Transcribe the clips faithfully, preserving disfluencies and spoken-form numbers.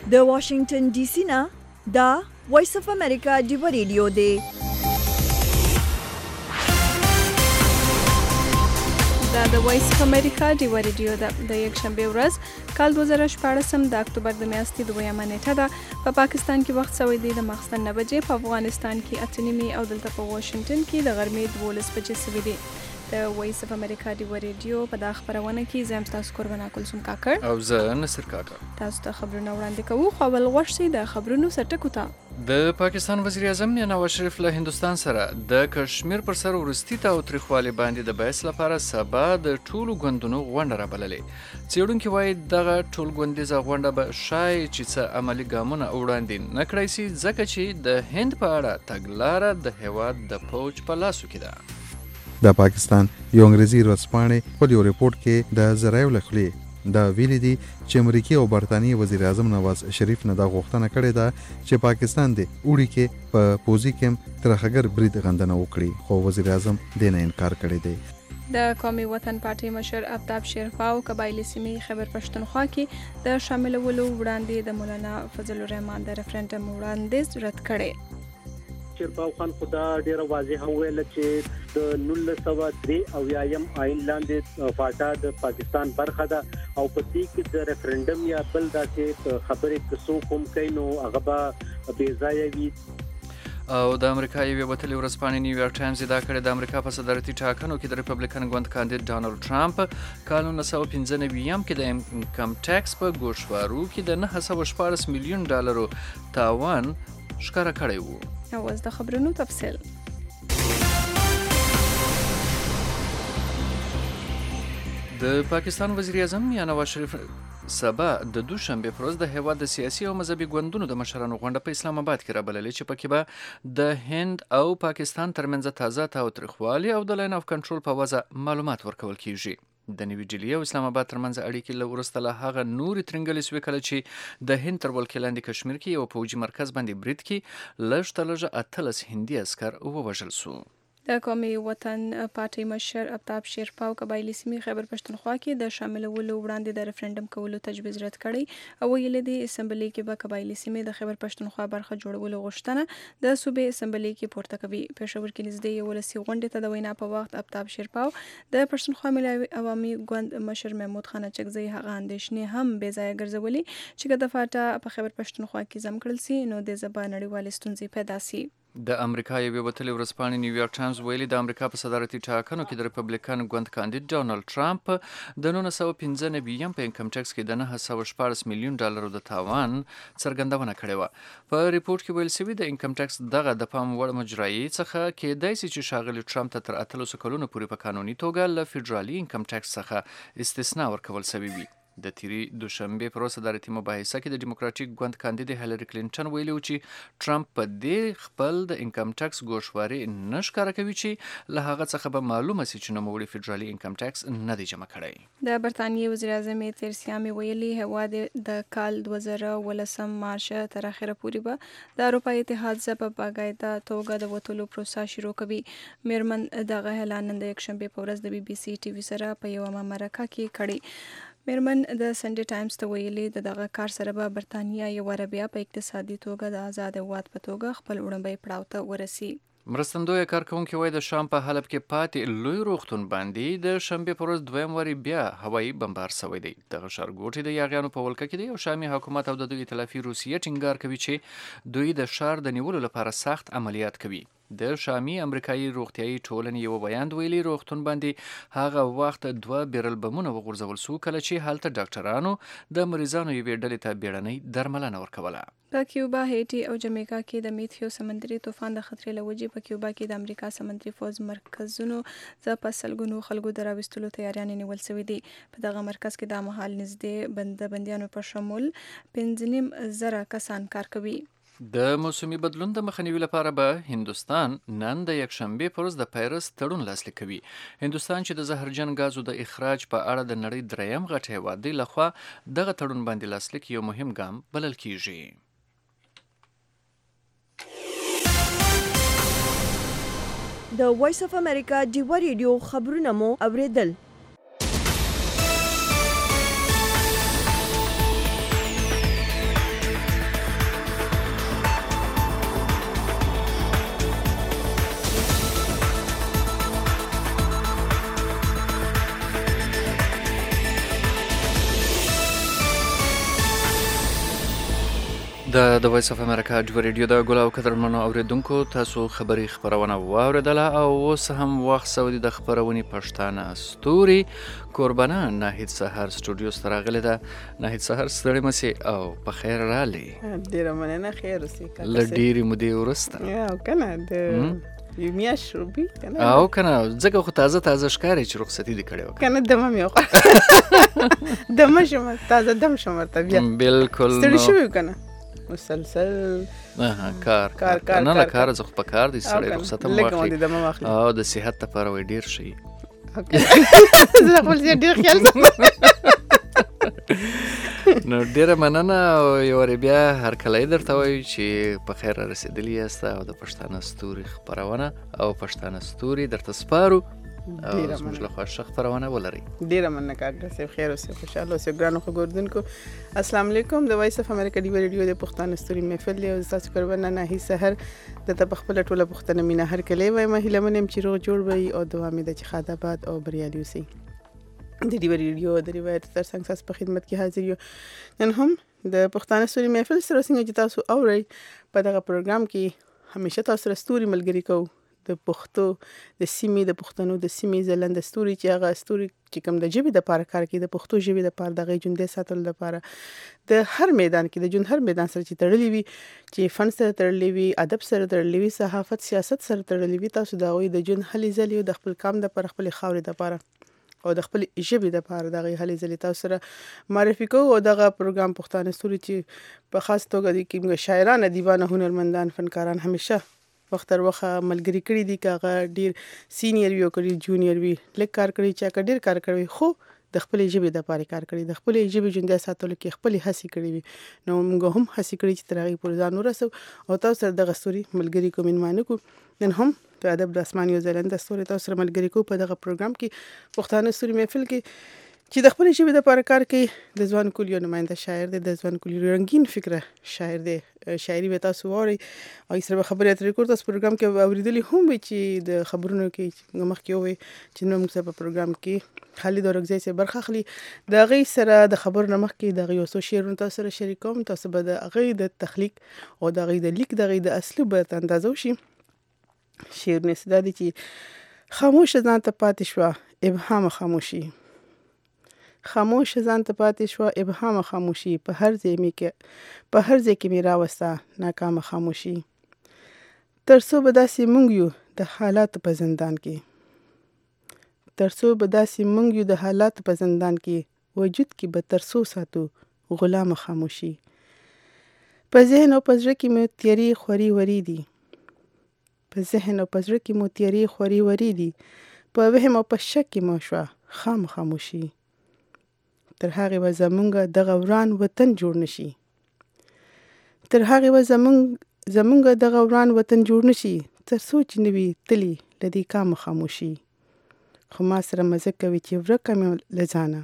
د واشنگټن ډي سي نه دا وایس اف امریکا ډیو ریډیو دی. دا د وایس اف امریکا ډیو ریډیو ده. د یک شنبه ورځ کال دوه زره شپاړس د اکتوبر د میاشتې دویمه نیټه ده. په پاکستان کې وخت سوی دی د ماخستن نه بجې، په افغانستان کې اته نیمې او دلته په واشنگټن کې د غرمې دولس بجې سوي دي. د وایس اف امریکا ډیو ریډیو په دا خبرونه کې زم تاسو قربانا کلثوم کاکړ او زه نصر کاکړ تاسو ته خبرونه وړاندې کوو. خو اول غوښتي د خبرونو سرټکو ته. د پاکستان وزیر اعظم نواز شریف له هندستان سره د کشمیر پر سر ورستی تاوتریخوالي باندې د بحث لپاره سبا د ټولو ګوندونو غونډه رابللې. څېړونکي وایي دغه ټول ګوندیزه غونډه به شاید چې څه عملي ګامونه وړاندې نه کړی شي، ځکه چې د هند په اړه تګلاره د هیواد د پوج په لاسو کې ده. د پاکستان یو انګریزي ورځپاڼې په یو ریپورت کې د ذرایعو له خولې دا ویلي دي چې امریکای او برتانیې وزیر اعظم نواز شریف نه دا غوښتنه کړې ده چې پاکستان د اوړي کې په پوزي کېم ترخګر برید غندنه وکړي، خو وزیر اعظم دې نه انکار کړی دی. د قومي وطن پارټي مشر آفتاب شیرپاو قبایلی سیمې خیبر پښتونخوا کې د شاملولو وړاندې د مولانا فضل الرحمن د ریفرنډم وړاندیز رد کړی. شیرپاو خان خدا ډیره واضح ویل چې د نولس سوه درې اویایم آئین لاندې فاټا د پاکستان برخه ده او په دې کې د ریفرنډم یا بل داسې خبرې کسو کوم کینو هغه به بې ځایه وي. او د امریکا یوې وتلې ورځپاڼې نیویارک ټایمز دا کړې د امریکا په صدارتي ټاکنو کې د ریپبلیکن ګوند کاندید ډانلډ ټرمپ کال نولس سوه پنځه نوي کې د انکم ټیکس په ګوشوارو کې د نهه سوه شپاړس میلیون ډالرو تاوان ښکاره کړی و. او اوس د خبرونو تفصیل. د پاکستان وزیر اعظم نواز شریف سبا د دوشنبه پر ورځ د هیواد د سیاسي او مذهبي ګوندونو د مشرانو غونډه په اسلام آباد کې رابللې، چې پکې به د هند او پاکستان ترمنځ تازه تاوتریخوالي او د لاین اف کنټرول په وضع معلومات ورکول کیږي. د نوي ډیلي او اسلام آباد ترمنځ اړیکې له وروسته له هغه نورې ترنګلې سوې کله چې د هند تر ولکې لاندې کشمیر کې یو پوجي مرکز باندې برید کې لږ تر لږه اتلس هندي عسکر ووژل سو. د قومي وطن پارټي مشر آفتاب شیرپاو قبایلی سیمې خیبر پښتونخوا کې د شاملولو وړاندې د ریفرنډم کولو تجویز رد کړی او ویلي دی اسمبلی کې به قبایلی سیمې د خیبر پښتونخوا برخه جوړولو غوښتنه د صوبې اسمبلی کې پورته کوي. پېښور کې نږدې یولسي غونډې ته د وینا په وخت آفتاب شیرپاو د پښتونخوا ملي عوامي ګوند مشر محمود خان اچکزی هغه اندېښنې هم بې ځایه ګرځولې چې که د فاټا په خیبر پښتونخوا کې زم کړل سي نو د زبا نړیوالې ستونزې پیدا سي. د امریکا یوې وتلې ورځپاڼې نیویارک ټایمز ویلي د امریکا په صدارتي ټاکنو کې د ریپبلیکن ګوند کاندید ډانلډ ټرمپ د نولس سوه پنځه نوي په انکم ټیکس کې د نهه سوه شپاړس میلیون ډالرو د تاوان څرګندونه کړې وه. په ریپورت کې ویل شوي د انکم ټیکس دغه د پام وړ مجرایي څخه کېدای شي چې ښاغلي ټرمپ ته تر اتلسو کلونو پورې په قانوني توګه له فدرالي انکم ټیکس څخه استثنا ورکول شوی وي. د تیری دوشنبه پر ورځ صدارتي مباحثه کې د ډیموکراټیک ګوند کاندید هیلری کلینټن ویلي و چې ټرمپ په دې خپل د انکم ټیکس ګوشواري نه ښکاره کوي چې له هغه څخه به معلومه شي چې نوموړي فدرالي انکم ټیکس نه دی جمع کړی. د برتانیې وزیر اعظم تیرسیا مې ویلي هیواد د کال دوه زره ولسم مارچ تر اخره پورې به د اروپا اتحاد څخه په باقاعده توګه د وتلو پروسه شروع کوي. میرمن دغه اعلان نن د یکشنبه په ورځ د بي بي سي ټي وي سره په یوه مرکه کې کړی. میرمن د سنډي ټایمز ته ویلي د دغه کار سره به برتانیا یو بیا په اقتصادي توګه د آزاد هیواد په توګه خپل وړاندې پړاو ته ورسي. مرستندویه کارکونکي وایي د شام په حلب کې پاتې لوی روغتون باندې د شنبې پر ورځ دویم واري بیا هوایي بمبار شوی دی. دغه ښارګوټی د یاغیانو په ولکه کې دی او شامي حکومت او د دوی ائتلافي روسیې ټینګار کوي چې دوی د ښار د نیولو لپاره سخت عملیات کوي. د شامي امریکایي روغتیایي ټولنې یو بیان ویلي روغتون باندې هغه وخت دوه بیرل بمونه وغورځول سو کله چې هلته ډاکټرانو د مریضانو یوې ډلې ته بیړنۍ درملنه ورکوله. په کیوبا، هیټي او جمیکا کې د میتیو سمندري طوفان د خطرې له وجې په کیوبا کې د امریکا سمندري فوز مرکزونو څخه په سلګونو خلکو د راوستلو تیاریانې نیول شوې دي. په دغه مرکز کې د مهال نږدې بنده بندیانو په شمول پنځه نیم زره کسان کار کوي. د موسمي بدلون د مخنیوي لپاره به هندوستان نن د یکشنبه پر ورځ د پیرس تړون لاسلیک کوي. هندوستان چې د زهرجن غازو د اخراج په اړه د نړۍ دریم غټ هیواد دی لخوا دغه تړون باندې لاسلیک یو مهم ګام بلل کیږي. د وایس اف امریکا ډیو ریډیو خبرونه مو اوریدل. د د وایس اف امریکا ډیو ریډیو د ګل او قدرمنو اوریدونکو تاسو خبري خبرونه واوریدله او اوس هم وخت سعودي د خبرونې پښتانه استوري قربانه ناهید سحر سټوډیو سره غلې ده. ناهید سحر ستړي مسي او په خیر رالي. ډیره مننه. خیر اوسې کاکا. لډيري مودې ورسته یا کنه د یو میاشت روبي کنه او کنه ځکه خو تازه تازه ښکاري چې رخصتي دي کړې وکړه کنه دمه مې وکړه دمه شم تازه دم شم ورته بیا بالکل ستړي شوی کنه مسلسل اها کار کار کار نه نه کار زه په کار دي سړی رخصت هم واخلي واخلي او د صحت لپاره وي ډیر شي زه خپل ډیر خیال نو ډیره مننه او یو ری بیا هر کله درته وایو چې په خیر رسیدلی یاست او د پښتانه ستوري خبرونه او پښتانه ستوري درته سپارو او زموږ له خوا ښه خبرونه ولري. ډیره مننه کاکا صاحب. خیر اوسئ خوشحاله اوسئ ګرانو خبردونکو. السلام علیکم. د وایس اف امریکا ډیو ریډیو د پښتانه ستوري محفل دی او تاسو قربانه نه سحر د ته خپل ټوله پښتنه مینا هر کله وای ما هیله منم چې روغ جوړ وي او دوام دې چې خاطر باد او بریالي اوسئ. د ډیو ریډیو د روایت تر څنګ تاسو په خدمت کې حاضر یو. نن هم د پښتانه ستوري محفل سره څنګه چې تاسو اورئ په دغه پروګرام کې همیشه تاسو سره ستوري ملګری کوو د پښتو د سیمې د پښتنو د سیمې زلند ستوري چې هغه ستوري چې کوم د ژبې د پاره کار کوي د پښتو ژبې د پاره دغه ژوندۍ ساتلو لپاره د هر میدان کې د ژوند هر میدان سره چې تړلې وي چې فن سره تړلې وي ادب سره تړلې وي صحافت سیاست سره تړلې وي تاسو دا وي د ژوند هلې ځلې د خپل کام د پر خپل خاورې د پاره او د خپل ژبې د پاره دغه هلې ځلې تاسو سره معرفي کوو او دغه پروګرام پښتانه ستوري چې په خاص توګه د کوم شاعران ادیبان هنرمندان فنکاران همیشه وخت تر وخت ملګری کړي دي کاغه ډیر سینیئر وی او کړي جونیئر وی لیک کار کړي چې ډیر کار کوي خو د خپل ژبې د پاره کار کړي د خپل ژبې ژوندۍ ساتلو کې خپل هڅې کړي وي نو موږ هم هڅې کړي چې ترغه پر ځان ورسو او تاسو سره د غستوري ملګری کوم منمانه کو نن هم په ادب د اسمان یو زلند ستوري تاسو سره ملګری کو په دغه پروګرام کې پښتانه ستوري محفل کې چې د خپل ژبې د پاره کار کوي د ځوان کلیو نماینده شاعر دی د ځوان کلیو رنگین فکره شاعر دی شاعري به تاسو ووري او سره خبرې اترې کوو تاسو پروګرام کې اوریدلی هم چې د خبرونو کې مخکې وي چې نو موږ په پروګرام کې خالد اورګزی سره برخه اخلي د غي سره د خبرونو مخکې د غي اوسو شعرونو تاسو سره شریکوم تاسو به د غي د تخلیق او د غي د لیک د غي د اسلوب په اندازو شي شعر نسدا دي چې خاموش ځان ته پاتې شو ابهام خاموشي خاموش ځان ته پاتې شو ابهام خاموشي په هر ځای کې په هر ځای کې می راوسته ناکام خاموشي ترڅو به داسې مونږ یو د حالات په زندان کې ترڅو به داسې مونږ یو د حالات په زندان کې وجود کې به ترڅو ساتو غلام خاموشي په ذهن او په زړه کې مې تیری خوري وری دي په ذهن او په زړه کې مو تیری خوري وری دي په وهم او په شک کې مو شو خام خاموشي تر هغه و زمونږ د غوران وطن جوړ نشي تر هغه و زمونږ زمونږ د غوران وطن جوړ نشي تر سوچ نوي تلی لدی کام خاموشي خو ما سره مزه کوي چې ورکه مې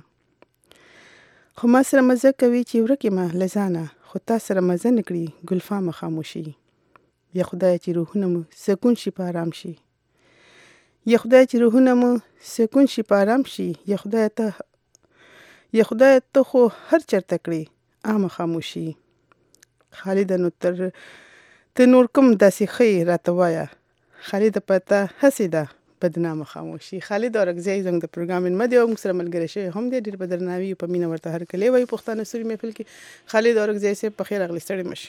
لزانه خو ما سره مزه کوي چې ورکه مې لزانه خو تا سره مزه نکړي ګلفام خاموشي یا خدای چې روحونه مو سکون شي په آرام شي یا خدای چې روحونه مو سکون شي په آرام شي یا خدای ته یا خدای ته خو هر چرته کړی عام خاموشي خالد نو تر ته نور کوم داسې خې راته وایا خالد پته حسیده بدنام خاموشي خالد اورګزی زنګ د پروګرام ان مده موږ سره ملګری شي هم دې ډیر بدرناوي په مینه ورته هر کله وای پښتانه ستوري محفل کې خالد اورګزی سه په خیر اغلی ستړي مش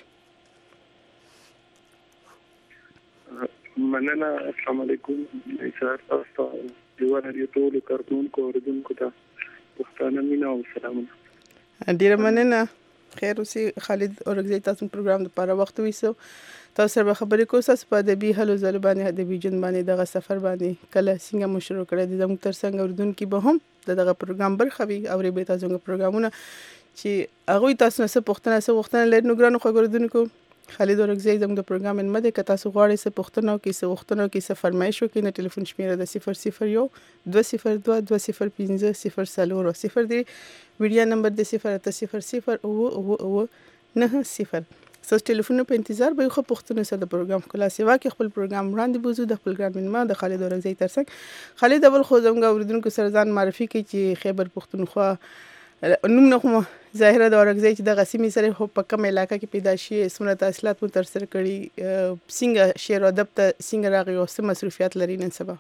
مننه. السلام علیکم ایثار تاسو دیوه لري ټول کارکونکو اوریدونکو ته پښتانه مینا او سلامونه. ډیر مننه. خیر اوسې خالد اورګزی تاسو پروګرام لپاره وخت ویسو تاسو سره خبرې کوو تاسو په ادبي هلو ځل باندې ادبي جون باندې دغه سفر باندې کله څنګه مو شروع کړی د زموږ تر څنګ اوریدونکو به هم دغه پروګرام برخه وي او به تاسو غو پروګرامونه چې هغه تاسو نه څه پښتنه څه وختونه لري نو ګرانو خو اوریدونکو خالد اورګزی زموږ د پروګرام ان مده ک تاسو غواړئ څه پښتنه کې څه وختونه کې څه فرمایش وکړئ نو ټلیفون شمیره د صفر صفر یو دوه صفر دوه دوه صفر پنځه صفر څلور صفر دی ویډیو نمبر د صفر اته صفر صفر او او او نه صفر سو ټلیفون په انتظار به خو پښتون سره د پروګرام کلا سیوا کې خپل پروګرام وړاندې بوزو د خپل ګرامین ما د خالد اورګزی ترڅنګ خالد اول خو زموږ اوریدونکو سره ځان معرفي کوي چې خیبر پښتونخوا نوم نه کوم ظاهره د اورګزی چې د غسیمي سره هو په کوم علاقې کې پیدا شي سمونه تحصیلات مو تر سره کړي څنګه شعر او ادب ته څنګه راغی او څه مصروفیات لري نن سبا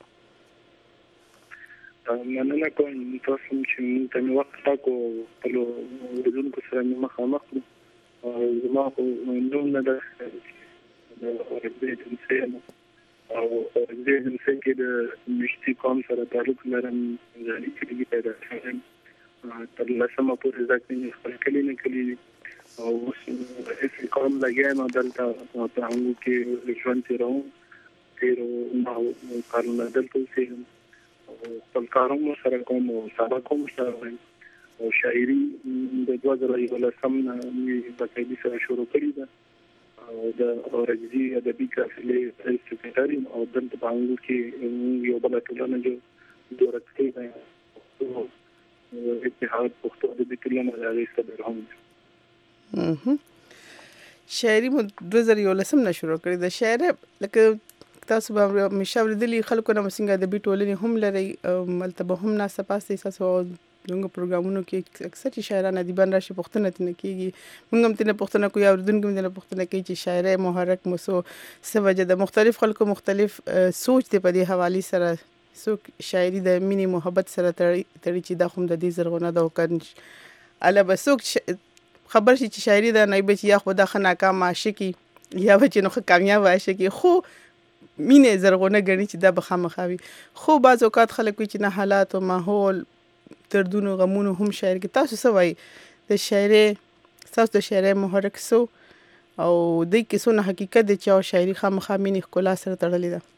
مننه کوم تاسو چې موږ ته وخت تاکو په ورزونکو سره مخامخ او زما نوم نه ده اورګزی د انسان او اورګزی د انسان کې د مشتي قوم سره تعلق لرم ځاني کې پیدا شوم تر لسمه پورې ځکه خپل کلی نه کلی او هیڅ قوم لګیا ما دلته په هغه کې ژوند تیروم تیرو ما کارونه دلته وسیم خپل کارونه سره کوم او ساده کوم سره او شاعري د دوه زره یولسم نه بقایدي سره شروع کړې ده او د اورګزی ادبي کافلې سکرټری او دلته په هغه کې یو بل ټولنه جو دورکتي ده اتحاد پښتو ادبي کلمه راغی ستبر هم شاعري مو دوه زره یولسم نه شروع کړې ده شاعر لکه تاسو به مشاور دي خلکو نه مسنګ د بي ټولنې هم لري ملتبه هم نه سپاسې تاسو دغه پروګرامونو کې اکثر چې شاعران ادیبان راشي پښتنه تنه کیږي موږ هم تنه پښتنه کوی اوردونکو تنه پښتنه کوي چې شاعر محرک مسو سوجه د مختلف خلکو مختلف سوچ ته په دې حواله سره څوک شاعري د مینې محبت سره تړي چې د خوم د دې زرغونه د وکړ اله بسوک خبر شي چې شاعري د نه به یا خو د خناکام عاشقي یا به چې نو کامیاب عاشقي خو مینه زرغونه غني چې د بخامخاوي خو بعض اوقات خلک چې نه حالات او ماحول دردونو غمونو هم شاعر کې تاسو سوای د شاعري تاسو د شاعري محرک سو او د کیسو نه حقیقت د چا شاعري خامخا مینه خلا سره تړلې ده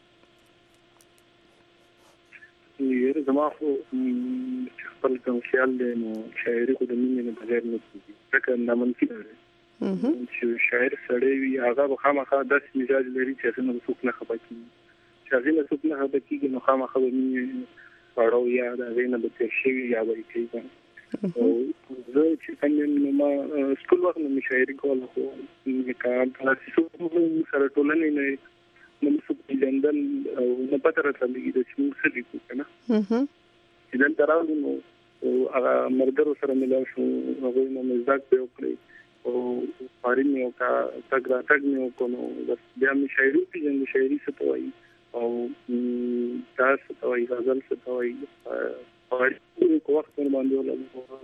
یره زما خو خپل کوم خیال دی نو شاعري خو د مینې نه بغیر نه کیږي ځکه ناممکن دی چې شاعر سړی وي هغه به خامخا داسې مزاج لري چې څنګه به څوک نه خبر کیږي چې هغه نه څوک نه خبر کیږي نو خامخا به مې پاړو یا د هغه نه به تیر شي یا به کیږي او زه چې څنګه ما سکول وخت نه شاعري کوله خو کار تاسو سره ټولنې نه نو څه جندل او نه پته راځي د څه څه دي کنه چې نن تراو نو هغه مرګرو سره ملاو شو هغه نو مزاج په وکړي او پارین یو کا تګ را تګ نیو کوو بس بیا می شاعري پیژن شاعري ستوي او تاسو ستوي غزل ستوي پارین کو وخت باندې ولا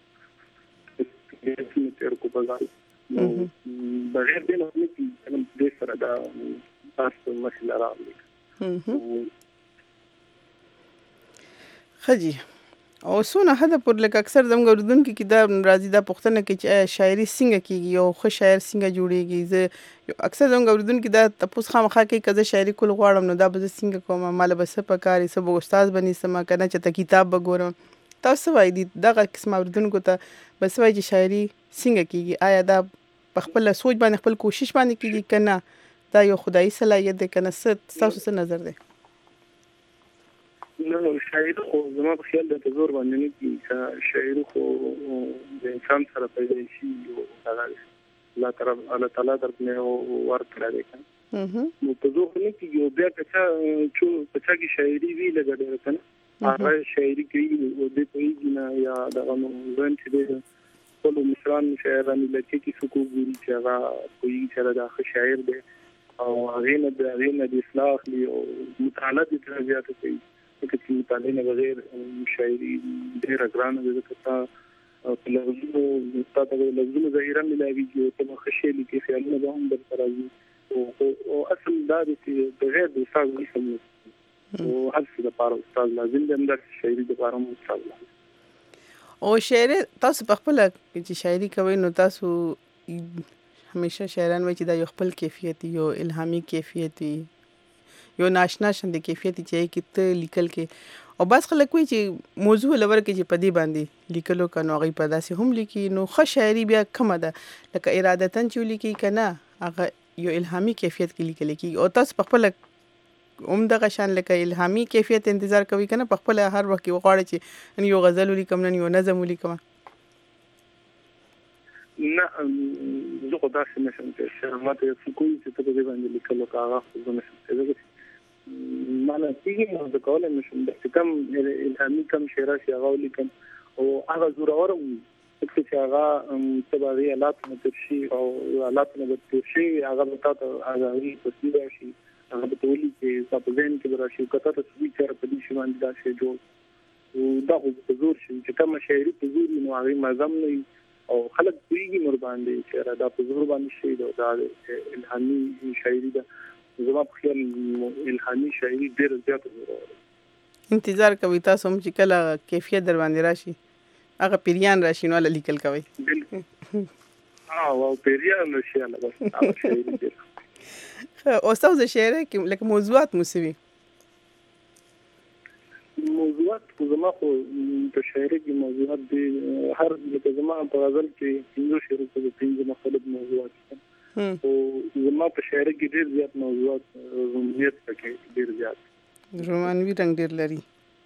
چې تر کو بازار نو بغیر دې نه کی کوم دې سره دا تاسو مسله راغلی خجی او سونه هدا پر لک اکثر زموږ اردوونکو کې دا راځي دا پښتنه کې چې شاعري څنګه کیږي او خو شاعر څنګه جوړیږي زه اکثر زموږ اردوونکو دا تاسو خامخا کې کزه شاعري کول غواړم نو دا به څنګه کوم مال به څه پکاري څه به استاد بني سم کنه چې ته کتاب وګورم تاسو وایي دي دغه قسم اردوونکو ته بس وایي چې شاعري څنګه کیږي آیا دا په خپل سوچ باندې خپل کوشش باندې کیږي کنه دا یو خدایي صلاحیت ده کنه څه تاسو څه نظر ده نو شاعر خو زما په خیال د تزور باندې نه کی شاعر خو د انسان سره پیدا شي او هغه الله تعالی الله تعالی درنه ورکړه ده کنه نو تزور نه کیږي او بیا که څه چې کې شاعري وی لګړه کنه هغه شاعري کوي او د پیږي نه یا دغه نو ځان چې ده ټول مصران شاعران لکه کی سکو ګوري چې هغه کوي چې دا شاعر ده او هغه نه د هغه نه د اصلاح لی او مطالعه د تربیات کوي چې مطالعه نه بغیر شاعري ډېر ګرانه ده چې په لږو ستاسو د لږو ظاهرا ملاويږي او په خشې لیکي خیالونه به هم در راځي او اصل دا چې بغیر د استاد نشم او هڅه د پاره استاد لازم دی د شاعري د پاره مو استاد او شاعر تاسو په خپل چې شاعري کوي نو تاسو همیشه شاعران وایي چې دا یو خپل کیفیت یو الهامي کیفیت یو ناشنا شند کیفیت چې کې ته لیکل کې او بس خلک وایي چې موضوع لور کې چې پدی باندې لیکلو کنو غي په داسې هم لیکي نو خو شاعري بیا کومه ده لکه ارادتن چې لیکي کنه هغه یو الهامي کیفیت کې لیکل کې او تاسو په خپل عمده شان لکه الهامي کیفیت انتظار کوي کنه په خپل هر وخت وغواړي چې یو غزل لیکم نه یو نظم لیکم نه زه خو داسې نشم چې ماته څه کوی چې ته به باندې لیکلو کاغه خو نه شم مانا کیږي نو د کولای نشم د کم الهامي کم شعر شي غوړي کم او هغه زورور چې هغه تبعي حالات مترشي او حالات مترشي هغه ته هغه تصویر شي هغه په ټولي کې تاسو ځین کې راشي کته ته سوي چر په دې شی باندې دا شی جوړ او دا په زور شي چې کوم شاعري په زور نو هغه مزم نه او خلک دویږي مر باندې چې دا په زور باندې شی دا الهامي شاعري دا زما په خیال الهامي شاعري ډېر زیات زور انتظار کوي تاسو هم چې کله کیفیت در باندې راشي هغه پیریان راشي نو لیکل کوي بالکل او پیریان راشي هغه بس هغه شاعري ډېر او تاسو شعر کې لکه موضوعات موسوي موضوعات زما خو په شعر کې موضوعات دي هر لکه زما په غزل کې څنګه شعر په پنځه مختلف موضوعات او زما په شعر کې ډېر زیات موضوعات رومانیت پکې ډېر زیات رومانوي رنگ ډېر لري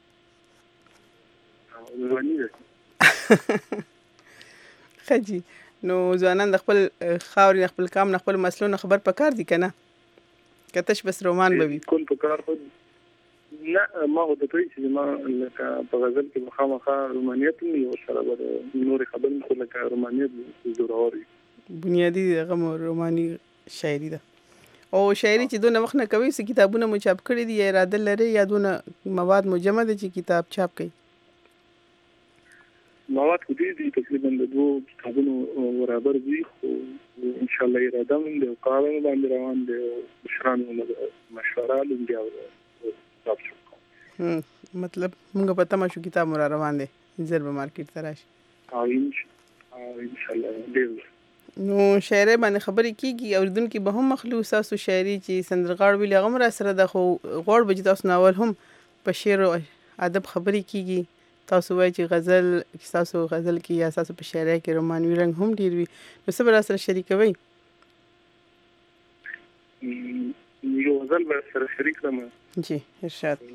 روماني خجی نو ځوانان د خپل خاورې خپل کام نه خپل مسلو نه خبر پکار دي کنه کتهش بس رومان به وي کول پکار خو نه ما هو د توي چې ما لکه په غزل کې مخامخه رومانیت نه او سره به نور خبرې خو لکه رومانیت ضروري بنیادی دغه روماني شاعري ده او شاعري چې دونه وخت نه کوي چې کتابونه مو چاپ کړي دي یا اراده لري یا دونه مواد مو جمع دي چې کتاب چاپ کړي مواد خو دې تقریبا د دوه کتابونو برابر دي خو ان شاء الله اراده مند او کارونه باندې روان دي مشرانو مشوره لږه او تاسو هم مطلب موږ په تمه شو کتاب مر روان دي زر به مارکیټ ته راشي او ان شاء الله ډېر نو شاعر باندې خبرې کیږي اوریدونکو به هم مخلوص تاسو شاعري چې سندرغاړ ویل هغه را سره د خو غوړ بج تاسو ناول هم په شعر او ادب خبرې کیږي تاسو وایي چې غزل تاسو غزل کې یا تاسو په شاعرۍ کې رومانوي رنگ هم ډیر وي نو څه به سره شریکوي یو غزل به سره شریک کړم جی ارشاد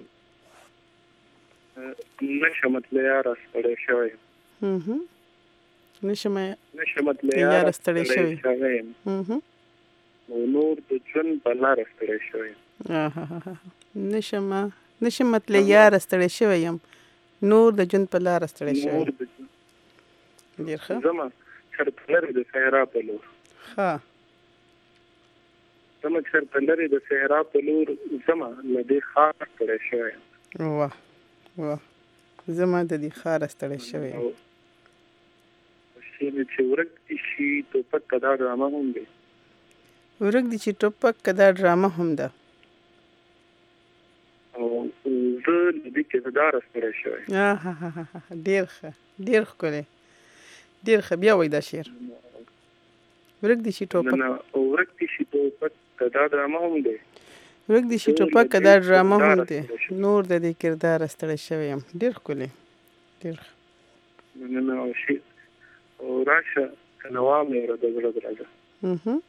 نشمت لیار ستړی شوی هم هم نشم نشمت لیار ستړی شوی هم هم نور د ژوند په لار ستړی شوی اه نشم نشمت لیار ستړی شوی يم نور د جون په لار ستړی شوی ډیر ښه زما چرته لري د صحرا په لور ها زما چرته لري د صحرا په لور زما لدې خار ستړی شوی واه واه زما د دې خار ستړی شوی شي چې ورک شي ټوپک کدا ډرامه هم دی ورک دي چې ټوپک کدا ډرامه هم ده او زه دې کې دار ستړی شوی ها ها ها ډیر ښه ډیر ښکلی ډیر ښه بیا وای دا شعر ورک دي چې ټوپک نه ورک دي چې ټوپک کدا ډرامه هم دی ورک دي چې ټوپک کدا ډرامه هم دی نور د دې کردار ستړی شوی یم ډیر ښکلی ډیر نه نه او شي او راشه کنوام یې د زړه درځه اها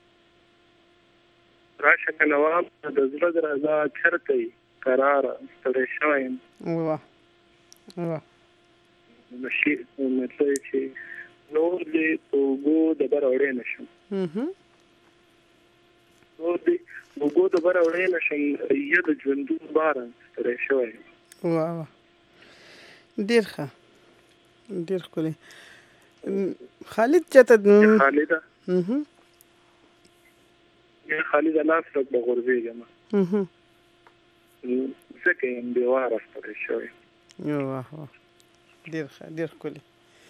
راشه کنوام د زړه درځه چرته قرار ستړی شوی واه واه نشي مطلب چې نور دې وګو د بر اورې نشم اها نور دې وګو د بر اورې نشم یا د ژوندو بار ستړی شوی واه واه ډیر ښه ډیر ښکلی خالد چته خالد اها یا خالد لاس رب غربي جما اها ځکه یم دیوار ستړی شوی یو واه ډیر ښه ډیر ښکلی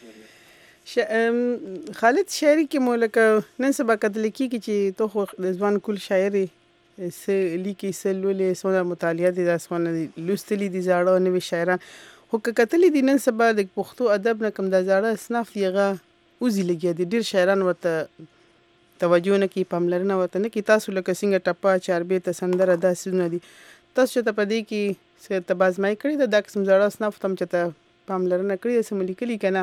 خالد شاعري کې مو لکه نن سبا کتل کېږي چې تو خو د ځوان کول شاعري څه لیکي څه لولې څونه مطالعه دي داسونه لوستلي دي زاړه نوي شاعران خو که کتلې دي نن سبا د پښتو ادب نه کوم د زاړه اصناف دیغه اوزي لګیا دي ډیر شاعران ورته توجه نه کوي پاملرنه ورته نه کوي تاسو لکه څنګه ټپه چاربې ته سندره داسې نه دي تاسو چې ته پدې کې څه تبازمای کړی د داکسم زړه اصناف تم چې ته پاملرنه کړی سم لیکلي کنه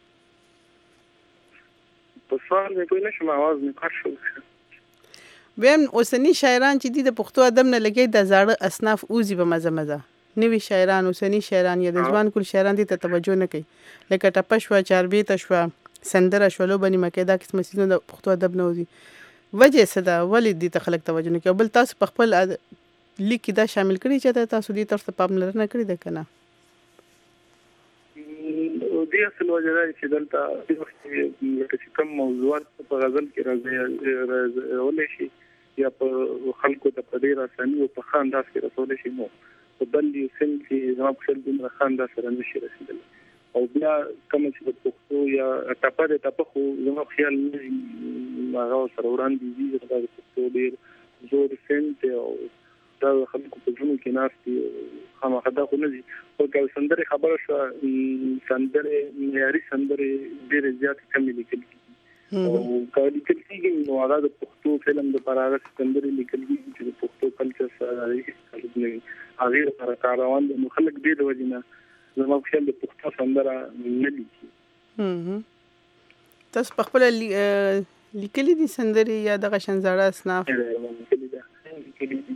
په سوال مې کوی نشم आवाज مې کار شو ویم اوسنی شاعران چې دي د پښتو ادب نه لګي د زړه اصناف اوزي په مزه مزه نوی شاعران اوسنی شاعران یا د ځوان کول شاعران دي ته توجه نه کوي لکه ټپه شو چاربې ته شو سندره شو لو بني مکه دا قسم سيزونه د پښتو ادب نه وزي وجه صدا ولې دي ته خلک توجه نه کوي بل تاسو په خپل لیک دا شامل کړی چې تاسو دې تاسو په پاملرنه کړی ده کنه دې اصل وجه دا چې دلته د وخت چې کوم موضوعات په غزل کې راځي ولې شي یا په خلکو ته په ډیر اساني او په خانداس کې رسول شي نو په بل یو سن چې زما په خل د خانداس سره نشي رسیدلی او بیا کوم چې د پښتو یا ټاپه د ټاپه خو زما خیال نه هغه سره وړاندې دي چې د پښتو ډیر زور سنت او دا خلکو په ژوند کې ناشتي خامخا دا خو نه دي او کله سندره خبره شو سندره معیاري سندره ډیر زیات کمی لیکل او کله لیکل کېږي نو هغه د پښتو فلم د پراغه سندره لیکل کېږي چې د پښتو کلچر سره هغه سره کاروان د خلک ډیر وجنه زما په خیال د پښتو سندره نه لیکي هم تاسو په خپل لیکلي دي سندري یا د غشنزاړه اسناف لیکلي دي لیکلي دي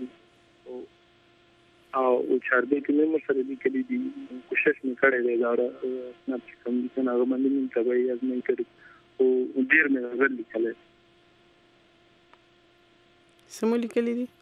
او او چاربې کې مې سره لیکلي دي کوشش مې کړې ده دا اسناف کوم دي چې هغه باندې مې تبعي از نه کړی او ډیر مې غوړ لیکل سمو لیکلي دي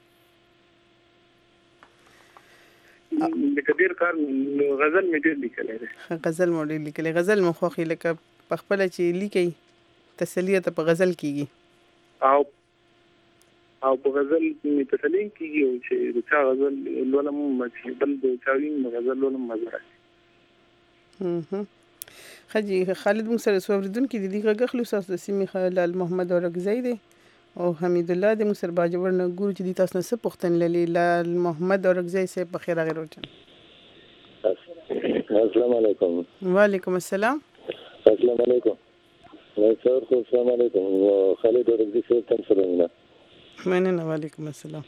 د کبیر کار غزل مې ډېر لیکلی دی غزل مو ډېر لیکلی غزل مو خوښي لکه په خپله چې لیکئ تسلیه ته په غزل کېږي او او په غزل مې تسلي کېږي او چې د چا غزل لولم چې بل د چا وي غزل لولم مزه راځي ښه خالد موږ سره څو اورېدونکي دي دي غږ اخلو ستاسو د سیمې لال محمد اورکزی دی او حمید الله د مصر باجوړ نه ګورو چې د تاسو نه څه پوښتنه لري لال محمد اورکزی صاحب بخیر غیر وچن السلام علیکم وعلیکم السلام السلام علیکم السلام علیکم خالد اورکزی صاحب تاسو سره نه مننه وعلیکم السلام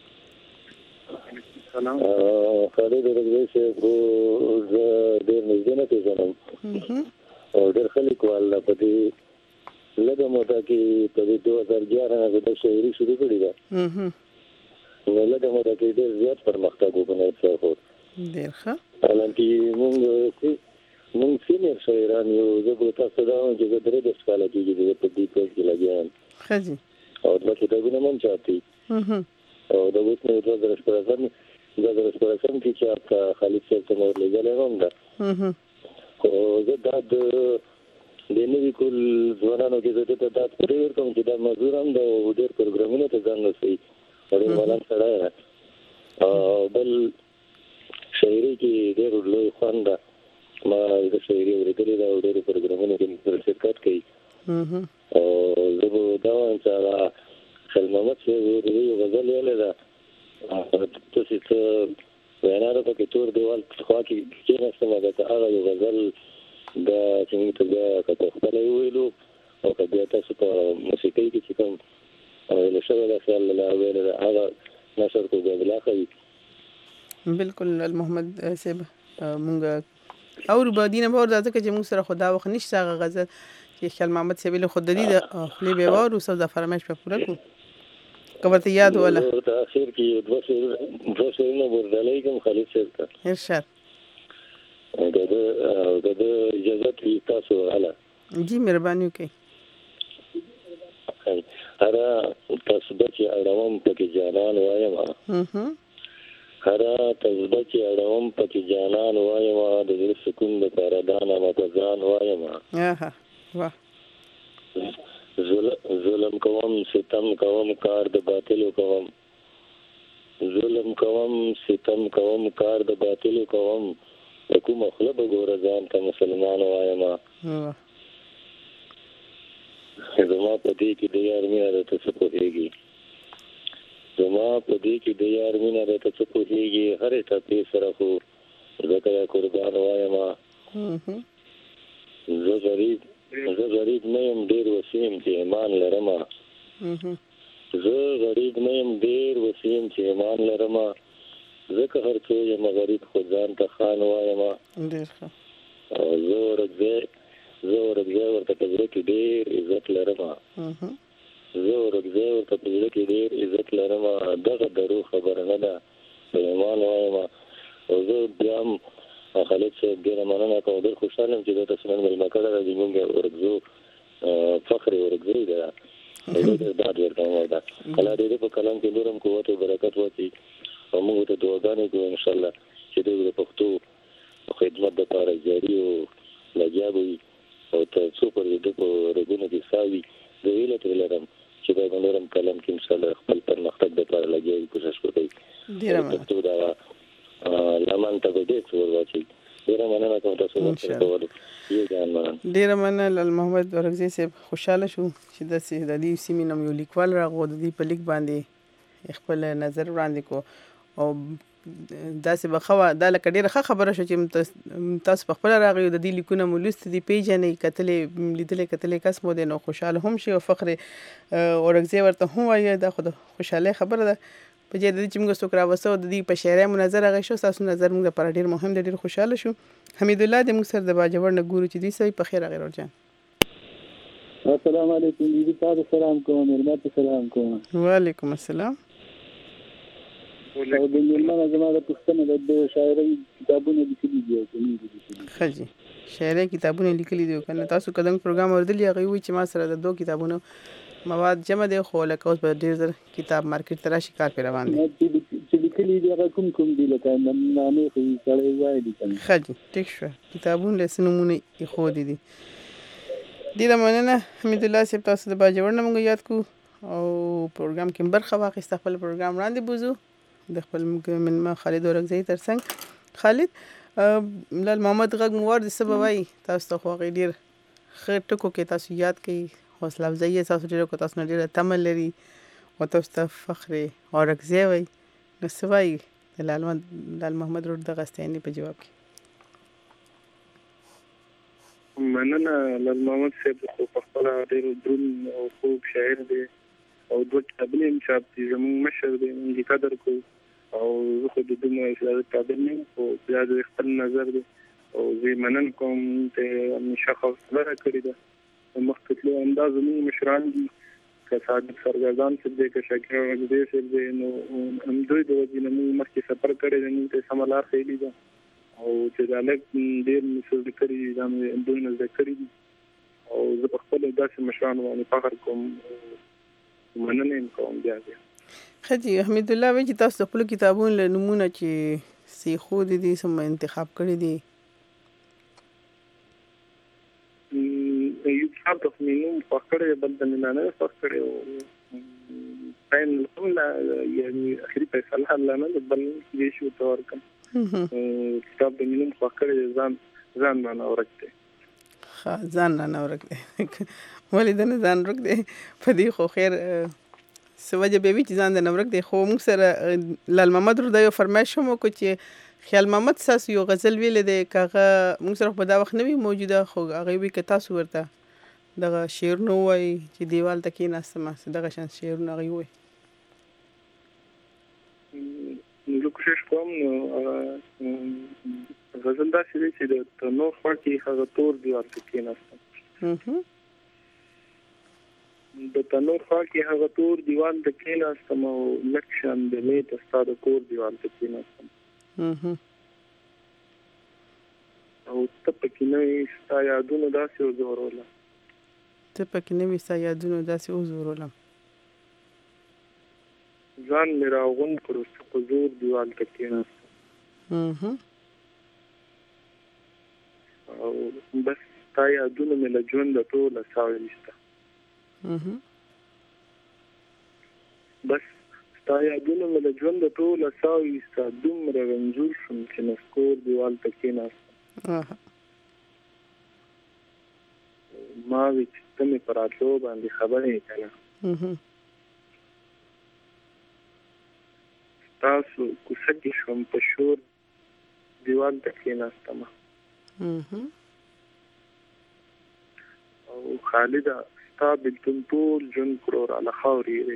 سلام خالد اورکزی صاحب ډېر نږدې نه پیژنم او ډېر خلک والله په دې لږه موده کې په دوه هزار اګیاره نه د شاعري شروع کړې ده نو لږه موده کې ډېر زیات پرمختګ وکړی څه ډېر ښه حالانکه موږ موږ سینیر شاعران یو زه به تاسو دا وایم چې زه درې دېرش کاله کېږي زه په دې پیج کې لګیا یم ښه جي او دوه کتابونه مې هم چاپ دي او د اوس مې دوه زره شپاړسم دوه زره شپاړسم کې چاپ کړه خالد صاحب ته مې ورلېږلی هم ده خو زه دا د د نوي کول ځوانانو کې زه ته دا پرېږدم کوم چې دا مزدور هم د ډېر پروګرامونو ته ځان رسوي ډېر مالان سړی دی او بل شاعري کې ډېر لوی خوند ده ما د شاعري اورېدلې ده او ډېرو پروګرامونو کې شرکت کوي او زه به دا وایم چې هغه خیل محمد صاحب یو غزل ویلې ده تاسې څه وینا ده پکې تور دیوال خوا کې کېناستم هغه هغه یو غزل دا چې موږ ته بیا که په خپله وویلو او که بیا تاسو په موسیقۍ کې چې کوم ویلو شوی ده خیال له ویلې ده هغه نشر کو بیا بلا ښه وي بلکل محمد صاحب موږ اورو به دینه به اورو دا ځکه چې موږ سره خو دا وخت نشته هغه غزل چې خیال محمد صاحب له خود د دې د خولې به واورو څو د فرمایش په پوره کړو که ورته یاد وله ورته اخر کې دوه دوه شعرونه ورډالۍ کوم خالد صاحب ته ارشاد د د د اجازه وي تاسو غواړئ جی مهرباني وکړئ هره تسبه چې اړوم پکې جانان وایم هره تسبه چې اړوم پکې جانان وایم د زړه سکون لپاره دانه متزان وایم ظلم کوم ستم کوم کار د باطل کوم ظلم کوم ستم کوم کار د باطل کوم کوم خپل بګور ځان ته مسلمان وایم زما په دې کې د یار مینه راته څه پوهېږي زما په دې کې د یار مینه راته څه پوهېږي هرې ټپې سره خو ځکه یا قربان وایم زه غریب زه غریب نه یم ډېر وسیع یم چې ایمان لرم زه غریب نه یم ډېر وسیع یم چې ایمان لرم ځکه هر څو یم غریب خو ځان ته خان وایم ډېر ښه زه ورځې زه ورځې ورته په زړه کې ډېر عزت لرم زه ورځې ورته په زړه کې ډېر عزت لرم دغه درو خبره نه ده په ایمان وایم او زه بیا هم خالد صاحب ډېره مننه کوم ډېر خوشحاله یم چې دا تاسو نن مېلمه کړی ده زموږ ورکزو فخر ورکزی ده ډېر ډاډ ورکوم ده الله دې په کلام کې نور هم قوت او برکت واچوي او موږ ته دعاګانې کوو انشاءالله چې دوی د پښتو خدمت لپاره جاري او لګیا وي او ته څو پر دې په رګونو کې ساوي د ویلې تر لرم چې په نورم کلم کې ان شاء الله خپل پرمختګ لپاره لګیږي کوشش وکړي ډیر مننه ته دا لمن ته دې څو ورچی ډیر مننه کوم تاسو ته ډیر مننه لال محمد ورغزي صاحب خوشاله شو چې د سې د دې سیمې نوم یو لیکوال راغو د دې په لیک باندې خپل نظر وړاندې کو او دا څه بخوا دا لکه ډیره ښه خبره شو چې تاسو په خپل راغی د دې لیکونه مولست دي پیژنې کتلې لیدلې کتلې کس مو دي نو خوشاله هم شي او فخر اورغزي ورته هم وایي دا خو د خوشاله خبره ده په دې د چې موږ څوک راوسو د دې په شعري منظر غي شو تاسو نظر موږ لپاره ډیر مهم دی ډیر خوشاله شو حمید الله د موږ سره د باجوړ نه ګورو چې دې سوي په خیر غیر ورجان السلام علیکم دې تاسو سلام کوم مرمت سلام کوم وعلیکم السلام او د ملمنه زموږ د پښتنو د شاعري کتابونه لیکلي دي او کومې دي خجی شاعري کتابونه لیکلي دي کنه تاسو کدن پروګرام اوردلی هغه وی چې ما سره د دوه کتابونو مواد جمع دي خو لکه اوس په ډیر زر کتاب مارکیټ ته راشي کار پر روان دي چې لیکلي دي هغه کوم کوم دي لکه نامې خو سره وایي دي کنه خجی ټیک شو کتابونه لسنمونه خو دي دي ډیر مننه حمید الله صاحب تاسو د باجوړ نه موږ یاد کو او پروګرام کې برخه واخیسته خپل پروګرام وړاندې بوزو د خپل من خالد اورغزي ترڅنګ خالد لال محمد غږ موار د سبب وای تاسو ته خو ډیر خیر ټکو کې تاسو یاد کړئ حوصله افزایی تاسو ډیر کو تاسو ډیر تمل لري او تاسو ته فخر اورغزي وای نو سوای لال لال محمد روډ د غستانی په جواب کې مننه لال محمد صاحب خو په خپل ډیر درون او خوب شاعر دی او دوه کتابونه چاپ دي زموږ مشر دی د قدر کو او زه خو د دې اسلام قابل نه او بیا د خپل نظر دی او زه منن کوم ته همیشه حوصله کړی ده مخکې انداز موږ مشران دي که صادق سرګردان څه دې که شکر دې څه دې نو هم دوی د وجې موږ مخکې سفر کړی دی نو ته سملار خېلی ده او چې دا لک ډېر مسل کړی دا دوی نه ذکرې دي او زه په خپل داسې مشران باندې فخر کوم مننه کوم بیا بیا خجی حمید الله وی چې تاسو خپل کتابونه له نمونه چې سی خو دي سم انتخاب کړی دي یو څه د مينو فکرې بل د نه فکرې او پاین له یعنی اخري فیصله الله نه بل دې شو تور کوم کتاب د مينو فکرې ځان ځان نه اورکته ها ځان نه اورکته ولې د نه ځان ورک دی په دې خو خیر سوجه به وی چې ځان د نورک دی خو موږ سره لال محمد رو دا یو فرمایش مو کو چې خیال محمد ساس یو غزل ویل دی کاغه موږ سره په دا وخت نه وی موجوده خو هغه وی ک تاسو ورته دغه شعر نو وای چې دیوال تکې ناستمه دغه شان شعر نه غي وای نو کوشش کوم غزل دا چې د نو خوا کې هغه تور دیوال تکې ناستم د تنور خوا کې هغه تور دیوال د کېناستم او لکشن د میت استاد کور دیوال د کېناستم او ته پکې نه ستا یادونه داسې وزوروله ته پکې نه ستا یادونه داسې وزوروله ځان مې راغون کړو چې په زور دیوال د کېناستم او بس ستا یادونه مې له ژونده ټوله ساوي نشته بس ستا یادونه مې له ژونده ټوله ساوي ستا دومره رنځور شوم چې نسکور دیوال ته کېناستم ما وی چې ته مې په راتلو باندې خبرې یې که نه ستاسو کوڅه کې شوم په شور دیوال ته کېناستمه او خالده ستا بلتون ټول ژوند کړو راله خاورې یې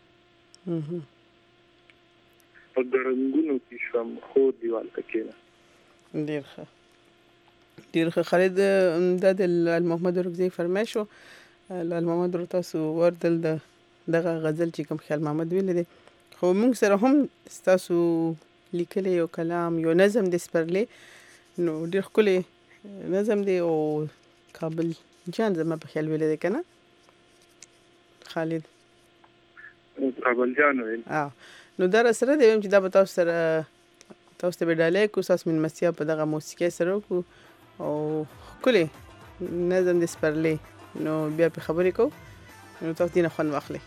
په ګړنګونو کې شوم خور دیوال ته کېناستم ډېر ښه ډېر ښه خالد دا د لال محمد اورغزي فرمایش و لال محمد ور تاسو وردل د دغه غزل چې کوم خیال محمد ویل دي خو موږ سره هم تاسو لیکلی یو کلام یو نظم د سپرلی نو ډېر ښکلی نظم دی او کابل جان زما په خیال ویل دی که نه خالد کابل جان ویل نو دا را سره دی چې دا به تاسو سره تاسو ته به ډالۍ کو تاسو من مسیا په دغه موسیقي سره کو او کله نظم د سپرلی نو بیا په خبرې کو نو تاسو دې نه خوان واخلئ.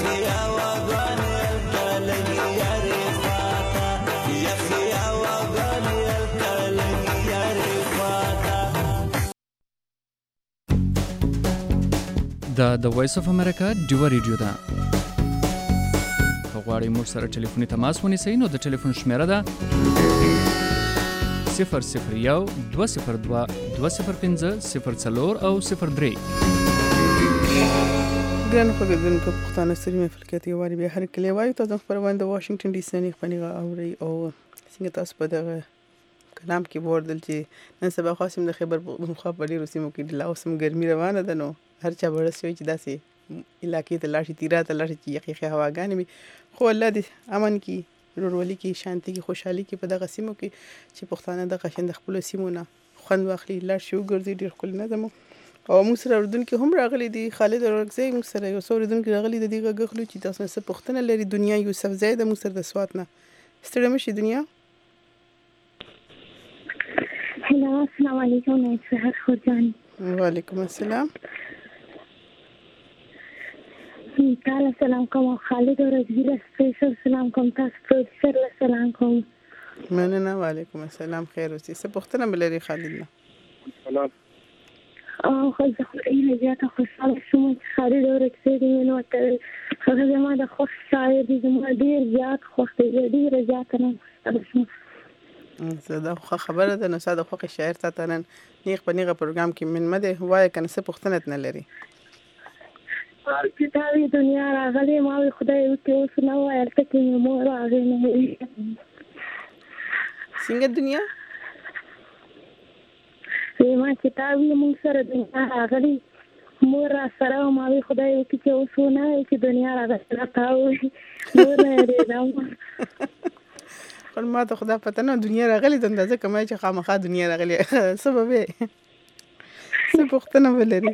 Yaki awa دا د وایس اف امریکا ډیو ریډیو ده. که غواړئ موږ سره ټلیفوني تماس ونیسئ نو د ټلیفون شمیره ده صفر صفر یو دوه صفر دوه دوه صفر پنځه صفر څلور او صفر درې. ګرانو خوږدونکو پښتانه ستړي محفل کې یو واري بیا هر کلی وایو تاسو خبرونه د واشنگټن ډي سي نه خپنیغه اوري او څنګه تاسو په دغه کلام کې وردل چې نن سبا خاصم د خبر مخه په ډیرو سیمو کې د لاوسم ګرمي روانه ده نو هر چا برسوي چې داسې علاقې ته لاړ شي تیرا ته لاړ شي چې یخي هواګانې وي خو الله دې امن کې ورورولي کې شانتي کې خوشحالي کې په دغه سیمو کې چې پښتانه د قشند خپل سیمو نه خوند واخلي لاړ شي وګرځي ډیر خپل نه دمو او موږ سره اردوونکو هم راغلي دي خالد ورکزی موږ سره یو څو اردوونکو راغلي دي دغه غخلو چې تاسو څه پښتنه لري دنیا یوسف زید موږ سره د سوات نه ستړي مشي دنیا. هلا السلام علیکم نایت سحر خورجان. وعلیکم السلام. تعالی سلام کوم خالد ورکزی له سپیشل سلام کوم تاسو پروډوسر له سلام کوم. مننه. وعلیکم السلام. خیر اوسې څه پښتنه بلري خالد نه. سلام. او خو زه خو ډېره زیاته خوشحاله شوم چې خالد ورکزی دی نو ته هغه زما د خوښ شاعر دی زما ډېر زیات خوښ دی ډېره زیاته نه خوشحاله شوم. زه دا خو خبره ده نو ساده خوښ شاعر ته نن نیغ په نیغه پروګرام کې من مده وای کنه څه پښتنه نه لري چې دا وی دنیا راغلی ما وی خدای وکي اوس نو ورته کې مو راغلی نه څنګه دنیا ما چې تا وی موږ سره دنیا راغلی مور را سره ما وی خدای وکي چې اوس نه چې دنیا راغلی تا وی نور نه راځم خو ما ته خدا پته نه دنیا راغلی د اندازه کمای چې خامخا دنیا راغلی سبب یې څه پښتنه ولري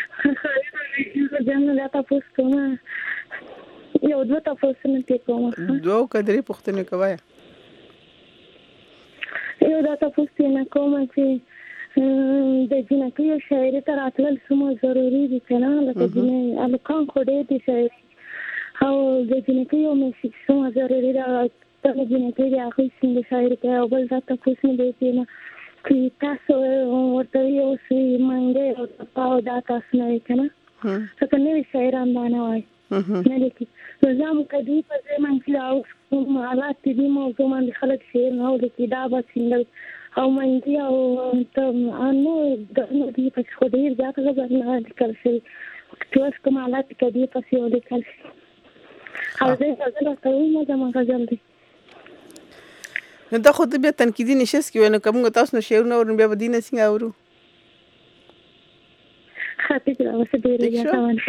جنه دا تاسو کوم یو دوه تاسو نه کې کوم دوه کډري پښتنه کوي یو دا تاسو نه کوم چې د جنکې شاعري تر اتل سمو ضروری دي کنه لکه جنې الکان خوده دي شاعر او د جنکې یو میسج سمو ضروری ده ته جنکې د اخی څنګه شاعر کوي او بل دا تاسو نه دی نه چې تاسو ورته یو څه مانګه او تاسو دا تاسو نه کنه څنګه نوې شاعران باندې وای نه لیکي نظام کدی په ځمن کې او حالات دې موضوع باندې خلک شعر نه لیکي دا به څنګه او مانګي او ته انو د دې په خو دې ځکه غوړ نه لیکل شي تاسو کوم حالات کدی په څیر لیکل شي او دې څنګه تاسو مو زموږ غزل دي نو دا خو د بیا تنقیدي نشست کې ونه کوم تاسو نو شعر نو بیا بدینه څنګه اورو خاطر راوسه ډیره یاوان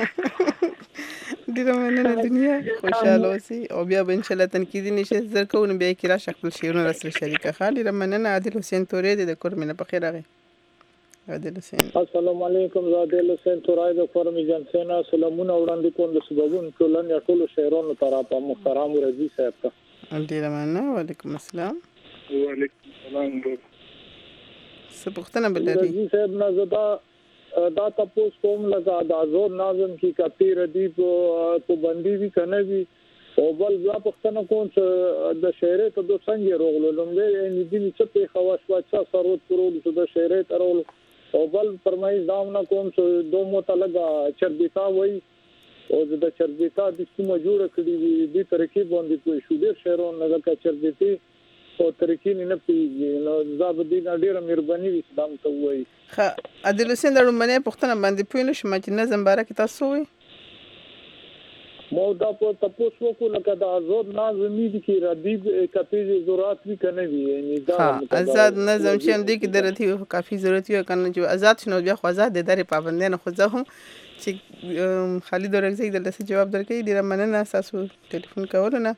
ډیره مننه دنیا خوشاله اوسئ او بیا به ان شاء الله تنقیدي نشست زرکو نو بیا کې را شکل شعرونه سره شریکه خالي مننه عادل حسین تورې د کورمنه په خیر راغی عادل حسین. السلام علیکم زه عادل حسین تورې د کورمنه جنسینا سلامونه وړاندې کوم د سببون ټولن یا ټول شعرونو طرفه محترم رضی صاحب ته ډیره مننه. وعلیکم السلام. وعلیکم السلام. څه پښتنه بلري رضی صاحب نه زدا دا تاسو کوم لگا د ازور ناظم کی کپی ردی په بندي وی کنه وی او بل ځا پښتنه کوم چې د شعر ته د څنګه روغلو لومبه ان دې چې په خواص واچا سرود پرول چې د شعر ترول او بل فرمایي دامن کوم چې دوه متلګه چربیتا وای او د چربیتا د کومه جوړه کړی دی د ترکیب باندې کوئی شو ډیر شعرون لکه چربیتی او ترکیب نه پیږي نو زابدین ډیره مهرباني وي سلام ته وای. ها عادل حسین درو منه پښتنه باندې پوینه شم چې نظم بارک تاسو وي مو دا په تاسو وکړه لکه د آزاد نظم دي کې ردی کپی ضرورت وی کنه وی یعنی دا آزاد نظم چې هم دي کې درته کافي ضرورت وي کنه چې آزاد شنو بیا خو آزاد د درې پابند نه خو زه هم چې خالد ورکزی دلته جواب درکې ډیره مننه تاسو ټلیفون کولونه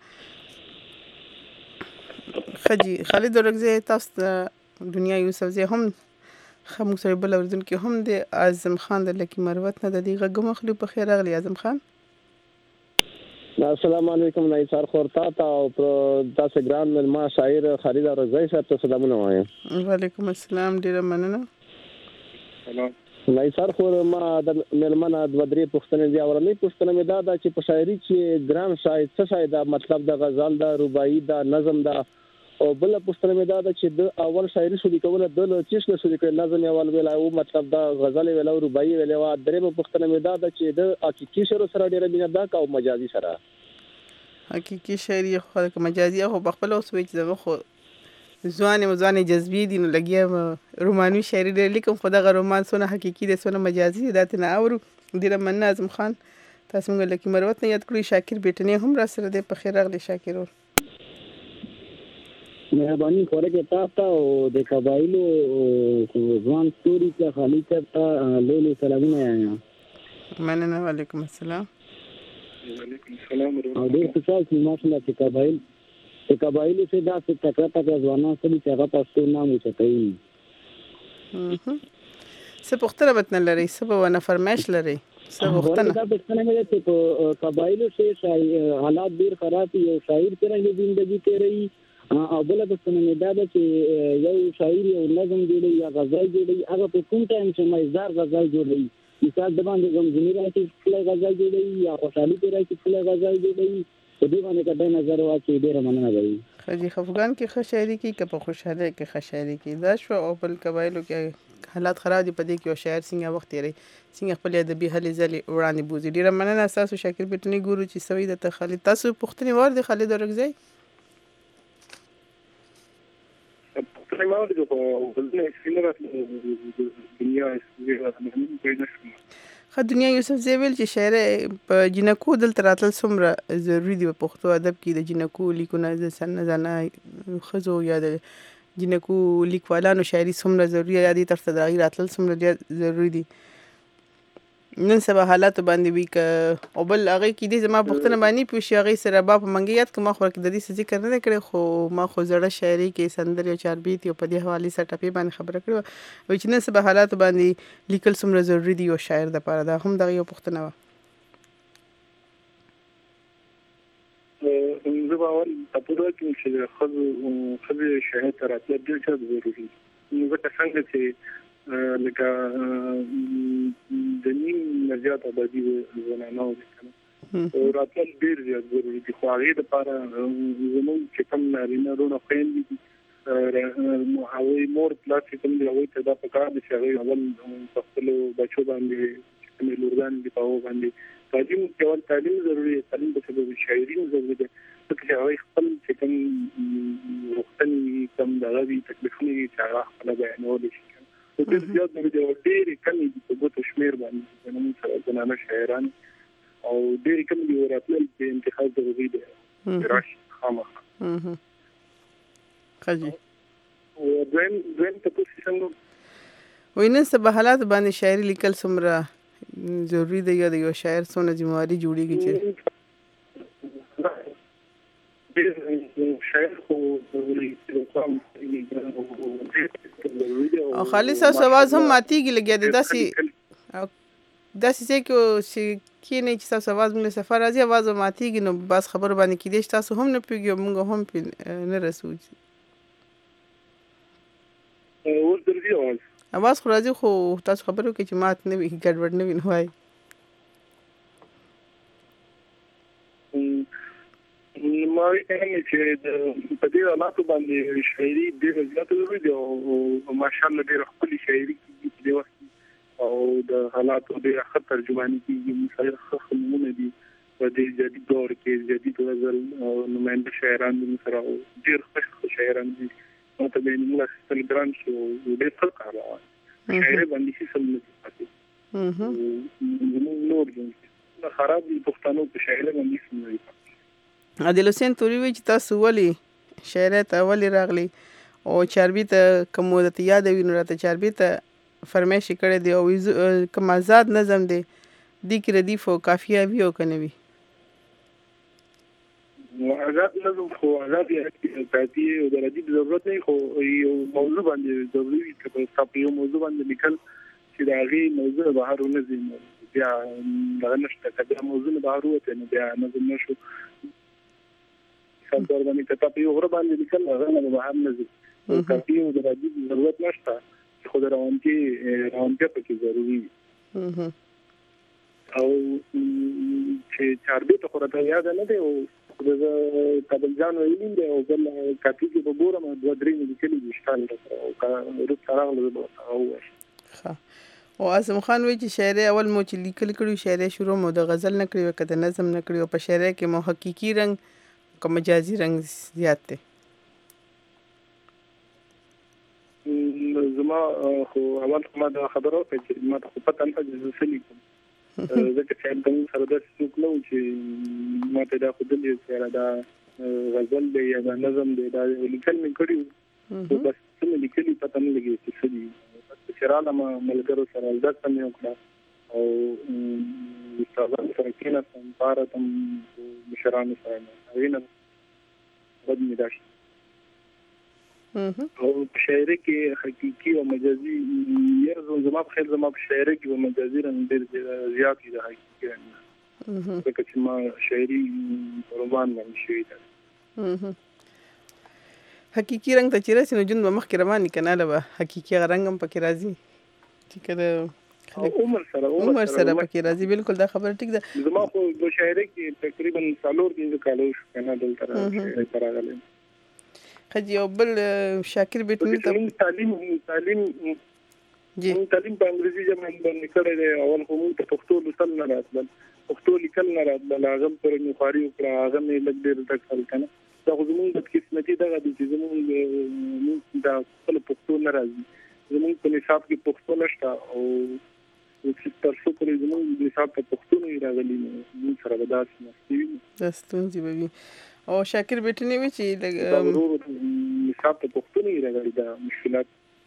خجی خالد ورکزی تاسو دنیا یوسف زی هم خمو سره بل اوردون کې هم د اعظم خان د لکی مروت نه د دغه غمخلو په خیر اغلی اعظم خان. السلام علیکم نایثار خورتا تا او تاسو ګران ما شاعر خالد ورکزی صاحب ته سلامونه وایم. وعلیکم السلام ډیره مننه. سلام نایثار خور ما د ملمنه د ودرې پښتنې دی اورلې پښتنې مې دا چې په شاعري کې ګران شاعر څه شاعر دا مطلب د غزل دا رباعي دا نظم دا او بل پوښتنه مې دا ده چې د اول شاعري شو د کوله د چیش له شو د نظم اول ویلا او مطلب دا غزل ویلا او رباعي ویلا او درېمه پوښتنه مې دا ده چې د حقيقي شعر سره ډېر مینه ده او مجازي سره حقيقي شاعري خو مجازي خو بخپل اوس وی چې زما خو ځواني مزواني جذبي دي نو لګیا رومانوي شاعري ډېر لیکم خو دغه رومان سونه حقيقي دي سونه مجازي دا ته نه اورو ډېر من اعظم خان تاسو موږ لکه مروت نه یاد کړی شاکر بیٹنی هم را سره د په خیر راغلی شاکر ور مهرباني کوله کې تاسو ته او د قبایلو ځوان ستوري ته خالي ته لولو سلامونه یا مننه وعلیکم السلام وعلیکم السلام او ډېر خوشاله چې ماشاءالله چې قبایل چې قبایلو څخه دا څه تکړه تکړه ځوانان سړي چې هغه پښتو نام وچتاي څه پښتنه بتن لري څه په ونه فرمایش لري څه پښتنه دا پښتنه مې ته په قبایلو څخه حالات ډېر خراب دي او شاعر څنګه ژوندۍ تیري او بل د سنمه دا چې یو شاعر یو نظم جوړي یا غزل جوړي هغه په کوم ټایم چې مزدار غزل جوړي مثال د باندې غمزنی راځي چې غزل جوړي یا خوشحالي راځي چې غزل جوړي په دې باندې کډه نظر واچي ډېر مننه کوي خجی خفغان کې ښه شاعري کې که په خوشاله کې ښه شاعري کې دا شو او بل قبایلو کې حالات خراب دي په دې کې او شاعر څنګه وخت لري څنګه خپل ادبي هلې ځلې وړاندې بوزي ډېر مننه تاسو شاکر بیٹنی ګورو چې سوي د تخالي تاسو پښتني ور دي خالد ورغځي ما ورته په ولنه سینره دنیا سینره خا دنیا یوسف زیویل چې شاعر په جنکو دل تراتل څومره ضروری دی په پښتو ادب کې د جنکو لیکونه د سن زنه خزو یا د جنکو لیکوالانو شاعري څومره ضروری دی تر څو د راتل څومره ضروری دي نن سبا حالات باندې وی ک او بل هغه کې دې زما پښتنه باندې پوښي هغه سره با په منګیات کما خو کې د دې ذکر نه کړي خو ما خو زړه شاعري کې سندر او چاربیت او په دې حواله سره ټپي باندې خبره کړو او چې نن سبا حالات باندې لیکل څومره ضروری دي او شاعر د لپاره دا هم دغه یو پښتنه و زه باور تاسو ته چې خو خو شاعر تر اتل ډېر ضروری نو که څنګه چې لکه د نیم نجات آبادی زنانو او راتل ډیر زیات ضروري دي خو هغه د لپاره زموږ چې کوم نارینه رونه خويندې دي هغه مور پلاس چې کوم دی هغه ته دا پکار دي چې هغه اول په خپل بچو باندې چې کوم لورګان دي په هغه باندې تعلیم کول تعلیم ضروري دی تعلیم په څیر شاعري ضروري ده چې هغه خپل چې کوم وختنی کوم دغه تکلیفونه چې هغه خپل بیانول شي د زیات د ډېری کمی د بوت شمیر باندې نن سره زنانه شاعران او ډېری کمی د وراتل په انتخاب ضروري دی راش خامخ خجی او دین دین ته پوښتنه وینې سبا حالات باندې شاعري لیکل څومره ضروری دی یا د یو شاعر څونه ذمہواری جوړیږي چې شاعر خو او خالص आवाज هم ماتيږي لګیا د داسې داسې څه کې چې نه چې تاسو आवाज موږ سفر راځي आवाज ماتيږي نو بس خبر باندې کې دې تاسو هم نه پیږي موږ هم نه رسوي او درځي आवाज आवाज خو راځي خو تاسو خبرو کې چې مات نه وي ګډوډ نه وي نو وای ما وایي چې په دې حالاتو باندې شاعري ډېر زیات ضروري دی او ماشاءالله ډېر خپل شاعري کې د وخت او د حالاتو ډېر ښه ترجمانی کیږي مثال خصوصونه دي په دې جدي دور کې جدي غزل او نماینده شاعران دي سره ډېر ښه شاعران دي نو ته به موږ ستل ګران شو ډېر ښه کار راوړي شاعري باندې څه سم نه پاتې نو نور دي خراب دي پښتنو په شاعري باندې څه نه عادل حسین توري وی چې تاسو ولي شاعر ته ولي راغلي او چاربي ته کوم د یاد وینو راته چاربي ته فرمایش کړي دی او کوم آزاد نظم دی د کې ردیف او قافیه وی او کنه وی آزاد نظم خو آزاد یې پاتې او د ردیف ضرورت نه خو یو موضوع باندې ضروري وي چې په یو موضوع باندې لیکل چې دا غي موضوع بهر ونځي بیا دا نشته کله موضوع بهر وته نه بیا نظم نشو څنګه باندې کتاب یو غره باندې لیکل هغه نه بهر نه ځي کافي او د ردیف ضرورت نشته خو د روانتي روانتي پکې ضروري او چې چاربي ته خورته یاد نه دی او خو د کابل جان ویلین دی او بل کاپی کې به ګورم دوه درې مې لیکلي دي شتان او وروسته راغله به هغه ووایي. ښه او اعظم خان وایي چې شاعري اول مو چې لیکل کړي شاعري شروع مو د غزل نه کړي که د نظم نه کړي او په شاعري کې مو حقیقي رنګ که مجازي رنګ زیات دی؟ زما خو اول ما دا خبره وکړه چې ما ته خو پته نه ده چې څه لیکم ځکه چې زموږ سره داسې څوک نه و چې ما ته دا ښودلي چې دا غزل دی یا دا نظم دی دا لیکل مې کړي وو بس څه مې لیکلي پته نه لګي چې څه دي چې رالم ملګرو سره زده کړه مې وکړه او استادانو سره کېناستم باره تم مشرانو سره هغې نه بد مې دا شي او په شاعري کې حقیقي او مجازي یو زما په خیال زما په شاعري کې او مجازي رنګ ډېر زیات دي د حقیقي رنګ ځکه چې ما شاعري رومان باندې شوې ده. حقیقي رنګ ته چې راسي نو جون به مخکې روان وي که نه به حقیقي هغه رنګ هم پکې راځي چې کله عمر سره عمر سره پکې راځي. بالکل دا خبره ټیک ده. زما خو په شاعري کې تقریبا څلور پنځه کاله شو که نه دلته شاعري ته راغلی. خجی او بل شاکر بیٹنی ته تعلیم تعلیم جی تعلیم په انګریزي ژبه باندې کړی دی. اول خو موږ ته پښتو لوستل نه راتلل پښتو لیکل نه راتلل هغه پر مې خواري وکړه هغه مې لږ ډېر زده کړل که نه دا خو زمونږ د قسمتي دغه دی چې زمونږ دا خپله پښتو نه راځي زمونږ په نصاب کې پښتو نشته او چې تر څو پورې زمونږ نصاب ته پښتو نه وي راغلي نو موږ سره به داسې مستې وي دا ستونزې به وي. او شاکر بیٹنی وی چې نصاب ته پښتو نه راغلي دا مشکلات.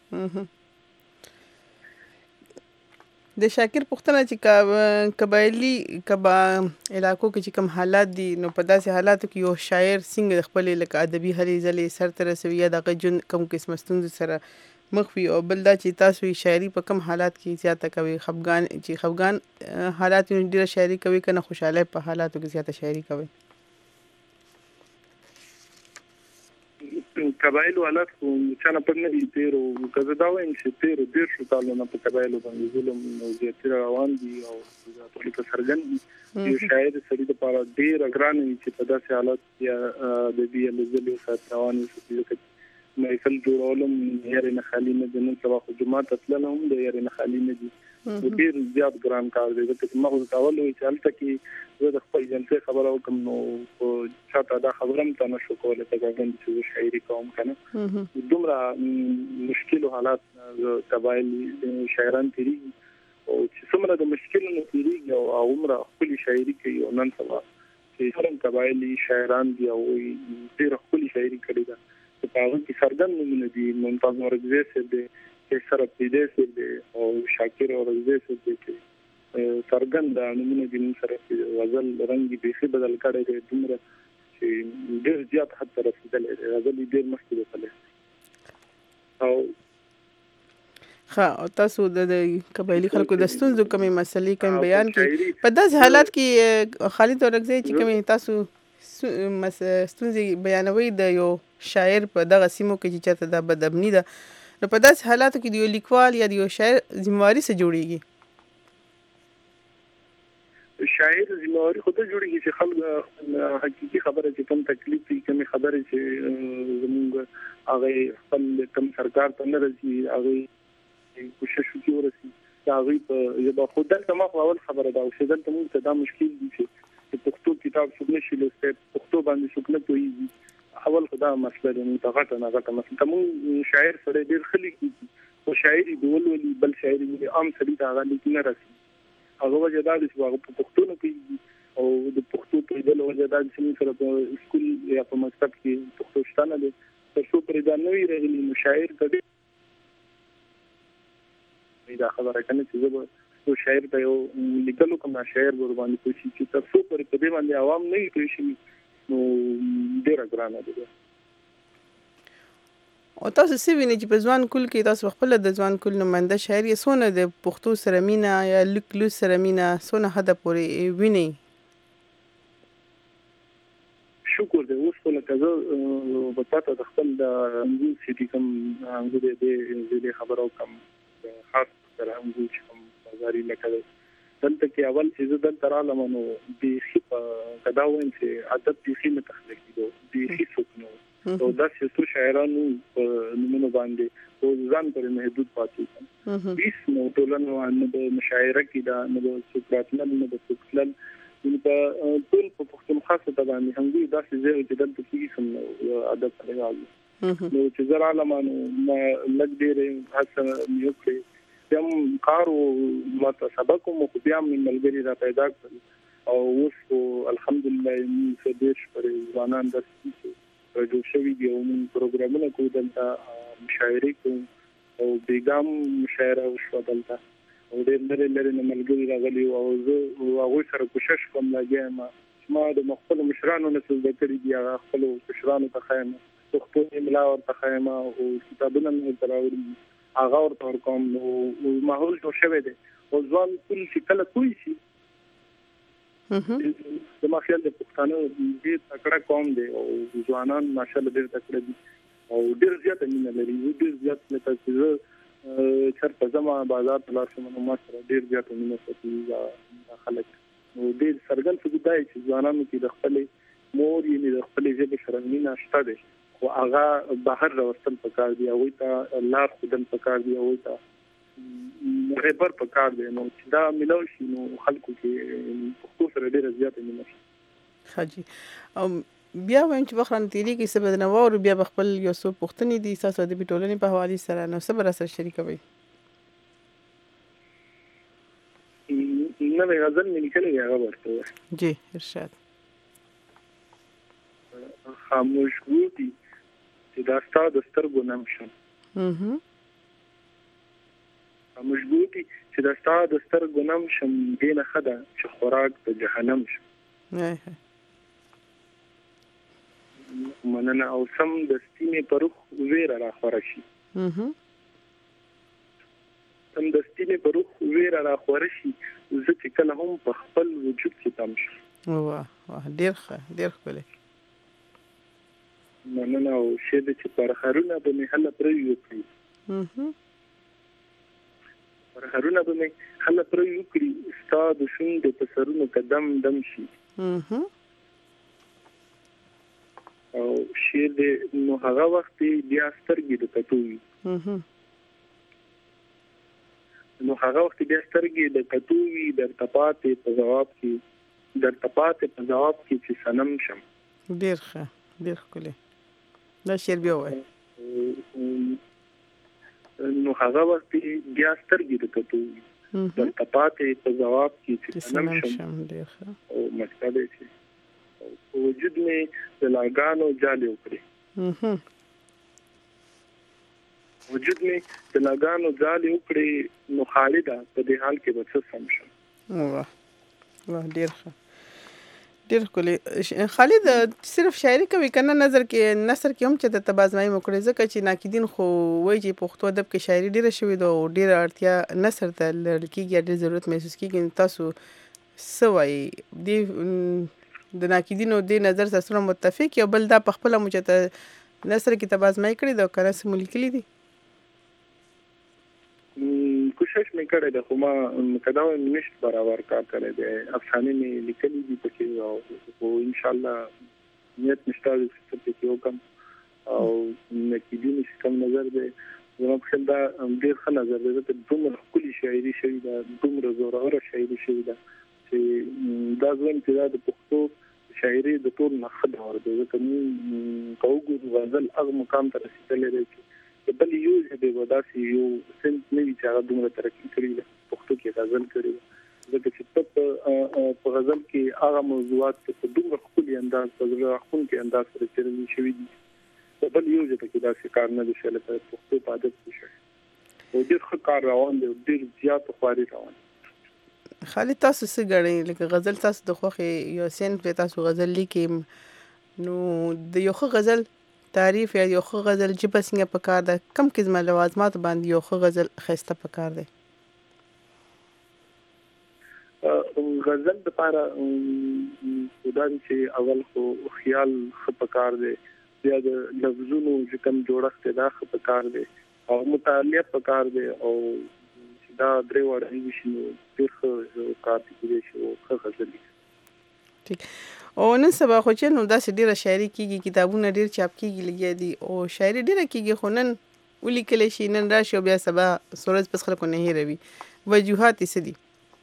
د شاکر پښتنه چې قبایلی کبا علاقو کې چې کوم حالات دي نو په داسې حالاتو کې یو شاعر څنګه خپل لکه ادبي هلې ځلې سر ته رسوي یا دغه جون کوم قسم ستونزې سره مخ وي او بل دا چې تاسو شاعري په کوم حالات کې زیاته کوي خفګان چې خفګان حالات ډیره شاعري کوي کنه خوشاله په حالاتو کې زیاته شاعري کوي؟ قبایلو حالات خو چانه پر نه دي تېر او که زه دا وایم چې تېرو دېرشو کالو په قبایلو باندې ظلم او زیاتي روان دي او دا ټولې په څرګند دي. یو شاعر د سړي دپاره ډېره ګرانه وي چې په داسې حالات کې ادبي هلې ځلې ورسره روان وي ځکه محفل جوړول هم یارې نه خالي نه دي. نن سبا خو جومات ته تلل هم د یارې نه خالي نه دي ډېر زیات ګران کار دی ځکه چې ما خو ورته اول وایي چې هلته کې زه د خپل جنسي خبره وکړم نو چاته دا خبره هم ته نه شو کولی تګاګند چې زه شاعري کوم که نه دومره مشکلو حالات قبایل شاعران تېرېږي او چې څومره د مشکلونو تېرېږي او هغومره ښکلې شاعري کوي او نن سبا چې هر قبایلي شاعران دي او ډېره ښکلې شاعري کړې ده چې په هغه کې څرګند نومونه دي ممتاز اورکزی صاحب دی سره پیدې صاحب دی او شاکر اورکزی صاحب دی چې څرګند نومونه دي موږ سره غزل رنګ یې بیخي بدل کړی دی دومره چې ډېر زیات حد ته رسېدلی دی غزل یې ډېر مخکې دی تللی او ښه او تاسو د قبایلي خلکو د ستونزو کومې مسلې کوم بیان کړي په داسې حالات کې خالد اورکزی چې کومې تاسو ستونزې بیانوي د یو شاعر په دغه سیمو کې چې چاته دا بدامني ده نو په داسې حالاتو کې د یو لیکوال یا د یو شاعر ذمہواري څه جوړیږي؟ شاعر ذمہواري خو ته جوړیږي چې خلک حقیقي خبره چې کوم تکلیف دي کومې خبرې چې زموږ هغه خپل کوم سرکار ته نه رسي هغه کوشش وکړي ورسي د هغوی په ژبه خو دلته ما خو اول خبره ده چې دلته موږ ته دا مشکل دي چې پښتو کتاب څوک نشي لوستی پښتو باندې څوک نه پوهېږي اول خو دا مسله ده موږ ته غټه نه غټه مسله که موږ شاعر سړی ډېر ښه لیکي خو شاعر یې د ولولي بل شاعر یې عام سړي ته هغه لیکي نه رسي هغه وجه دا ده چې هغه په پښتو نه پوهېږي او د پښتو پوهېدلو وجه دا ده چې موږ سره په سکول یا په مکتب کې پښتو شته نه دی تر څو پورې دا نه وي راغلي نو شاعر ته دا خبره که نه چې زه به یو شاعر ته یو لیکل وکړم دا شاعر به ورباندې پوه شي چې تر څو پورې په دې باندې عوام نه وي پوه شوي نو ډېره ګرانه ده. او تاسو څه وینئ چې په ځوان کول کې تاسو خپله د ځوان کول نماینده شاعر یې څونه د پښتو سره مینه یا لیک لوست سره مینه څونه حده پورې وینئ؟ شکر دی اوس خو لکه زه به تا ته د خپل د انځور چې دي کوم انځور دی زه دې خبره وکړم خاص سره انځور چې کوم بازاري لکه دلته کې کې اول چې زه دلته رالم نو بیخي په کدا وایم چې ادب بیخي نه تخلیقي دو بیخي څوک نو او دا چې څو شاعرانو نومونه باندې او ځان پر محدود پاتې دي هیڅ نو ټولنه نه د مشاعره کې دا نه د سوکراتل نه د سوکلل په ټول په پښتونخوا څخه باندې هم دي دا چې زه چې دلته کې سم ادب راغلی نو چې زه رالم نو لږ ډېر هڅه مې وکړې هم کار او ماته سبق مو بیا مې ملګری را پیدا کړ او اوس الحمدلله موږ دې پر ځوانان د جوړ شوی دی او موږ پروګرامونه کوو دلته مشاعره کوو او بیګام مشاعره وشو دلته او ډېر لري لري ملګری راغلي او زه هغه سره کوشش کوم لاګم ما د مخفل مشرانو نسل د کړی دی هغه خپل مشرانو ته خایم پښتو املا او تخایما او کتابونه مې تراوړي هغه ورته کوم او ماحول جوړ شوی دی او ځوان ټول چې کله کوی شي د مافیا د پښتنو دې تکړه قوم دی او ځوانان ماشاءالله ډېر تکړه دي او ډېر زیات مینه لري ډېر زیات لکه چې چرته زما بازار تلار شم نو ما سره ډېر زیات مینه کوي دا خلک نو ډېر سرګن څه دی چې ځوانانو کې د خپل مور یې د خپل ژبه سره مینه شته دي او هغه بهر راوستل پکار دی او ته لار خودل پکار دی او ته رهبر پکار دی نو چې دا ملو شي نو خلکو کې پښتو سره ډېر زیات مینه شي حاجی او بیا وایم چې بخران تیری کې سبب نه وو بیا بخپل یو څو پښتني دي تاسو د ټولنې په حواله سره نو صبر سره شریکوي نه غزل مې لیکلې هغه ورته جی ارشاد خاموش ګوتی چې دا ستاسو د سترګو نام شم اها خاموش ګوتی چې دا ستاسو د سترګو نام شم دینه خدا چې خوراک په جهنم شم نه مننه او سم د ستینې پرخ ویره را خورشي اها سم د ستینې پرخ ویره را خورشي زه چې کله هم په خپل وجود کې تم شم واه واه ډیر ښه ډیر ښکلی مننه او شه د چې پر خرونه به مې هله پرې وکړي اها پر خرونه به مې هله پرې وکړي ستاد شوند په سرونو قدم دم شي اها او شیر د نو هغه وخت بیا سترګې د کټوي اها نو هغه وخت بیا سترګې د کټوي د تپاتې په جواب کې د تپاتې په جواب کې چې سنم شم ډیر ښه ډیر ښکلی دا شعر بیا وای نو هغه وخت بیا سترګې د کټوي د تپاتې په جواب کې چې سنم شم ډیر ښه او مطلب یې وجود میں دلاګانو جالي وکړي اها وجود میں دلاګانو جالي وکړي نو خالدا په دې حال کې به څه سم شم واه واه ډیر ښه ډیر کولې خالد صرف شاعري کوي کنه نظر کې نثر کې هم چې د تبازمای مکړه ځکه چې ناقدین خو وایي چې پښتو ادب کې شاعري ډیره شوې ده او ډیره اړتیا نثر ته لړکیږي ډیره ضرورت محسوس کیږي تاسو سوای دی د ناقدینو د نظر سره متفق یو بل دا په خپل مجته نثر کې تبازمای کړی دا کنه سم لیکلي دي کوشش مې کړې ده خو ما کدا نشت برابر کار کړی دی افسانه مې لیکلي دي پکې او ان شاء الله نیت نشته چې پکې وکم او ناقدینو کوم نظر دی زما په خیال دا ډېر ښه نظر دی چې دومره ښکلې شاعري شوې ده دومره زوروره شاعري شوې ده چې دا ځوان چې دا د پښتو شاعري د ټول نه خد ورته ځکه موږ کوو غزل هغه مقام ته رسیدلې دی چې بل یو دې وداسي یو سنت نه وی چې هغه دومره ترقی کړې ده پښتو کې غزل کړې ده ځکه چې په غزل کې هغه موضوعات په دومره خپل انداز په ځړه خپل کې انداز سره چیرې شوی دي بل یو دې کې دا کار نه دی شل په پښتو په عادت کې شي او ډېر ښه کار روان دی ډېر زیات خواري روان خالد تاسو څه غړي لکه غزل تاسو د خوخه یو سن په تاسو غزل لیکم نو د یو خو غزل تعریف یا یو خو غزل جبه څنګه پکار ده کم قسمه لوازمات باندې یو خو غزل خسته پکار ده غزل د لپاره خدای چې اول خو خیال خپکار ده بیا د لفظونو چې کم جوړښت ده خپکار ده او مطالعه پکار ده او دا درې وړاندې وشي نو ډېر ښه کار دی چې ښه غزل ټیک او نن سبا خو چې نو داسې ډیره شاعري کیږي کتابونه ډیر چاپ کیږي لګیا دي او شاعري ډیره کیږي خو نن ولیکل شي نن راشي بیا سبا سورج پس خلکو نه هیروي وجوهات یې څه دي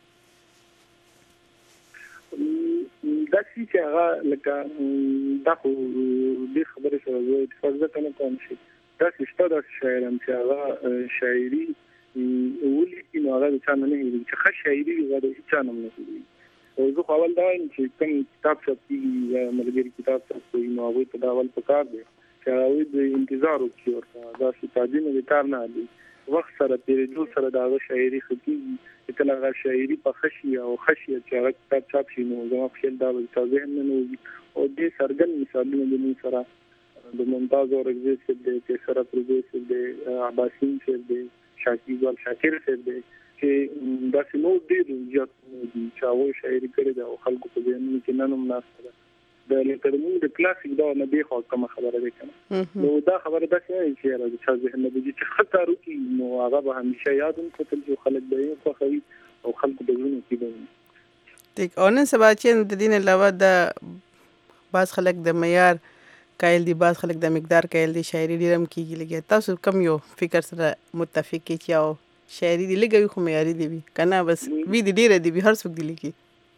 دا چې هغه لکه دا خو ډېر خبرې سره زه اتفاق ځکه نه کوم چې داسې شته داسې شاعران چې هغه شاعري ولیکي نو هغه د چا نه نه هېرېږي چې ښه شاعري وي هغه د هېچا نه هم نه هېرېږي او زه خو اول دا وایم چې کوم کتاب چاپ کېږي یا ملګري کتاب چاپ کوي نو هغوی ته دا اول پکار دی چې هغوی د انتظار وکړي ورته داسې تعظیم د کار نه اخلي وخت سره تېرېدو سره د هغه شاعري ښه کېږي چې کله هغه شاعري پخه شي او ښه شي چې هغه کتاب چاپ شي نو زما په خیال دا به ستا ذهن نه وځي او ډېر څرګند مثالونه د موږ سره د ممتاز اورکزي صاحب دی قیصر افروزي صاحب دی عباسین صاحب دی شاکر ګل شاکر صاحب دی چې داسې نور ډېر زیات دي چې هغوی شاعري کړې ده او خلکو په ذهنونو کې نن هم ناسته ده د لکه د موږ د کلاسیک دور نه دې خوا کومه خبره دی که نه نو دا خبره داسې نه وي چې یاره د چا ذهن نه بځي چې ښه کار وکړي نو هغه به همیشه یاد هم ساتل چې خلک به یې خوښوي او خلکو په زړونو کې به وي ټیک او نن سبا چې د دې نه علاوه د بعض خلک د معیار قایل دي بعض خلک د مقدار قایل دي شاعري ډېر هم کېږي لګیا تاسو کم یو فکر سره متفق کې چې او شاعري دی لګوي خو معیاري دی وي که نه بس وي دي ډېره دی وي هر څوک دی لیکي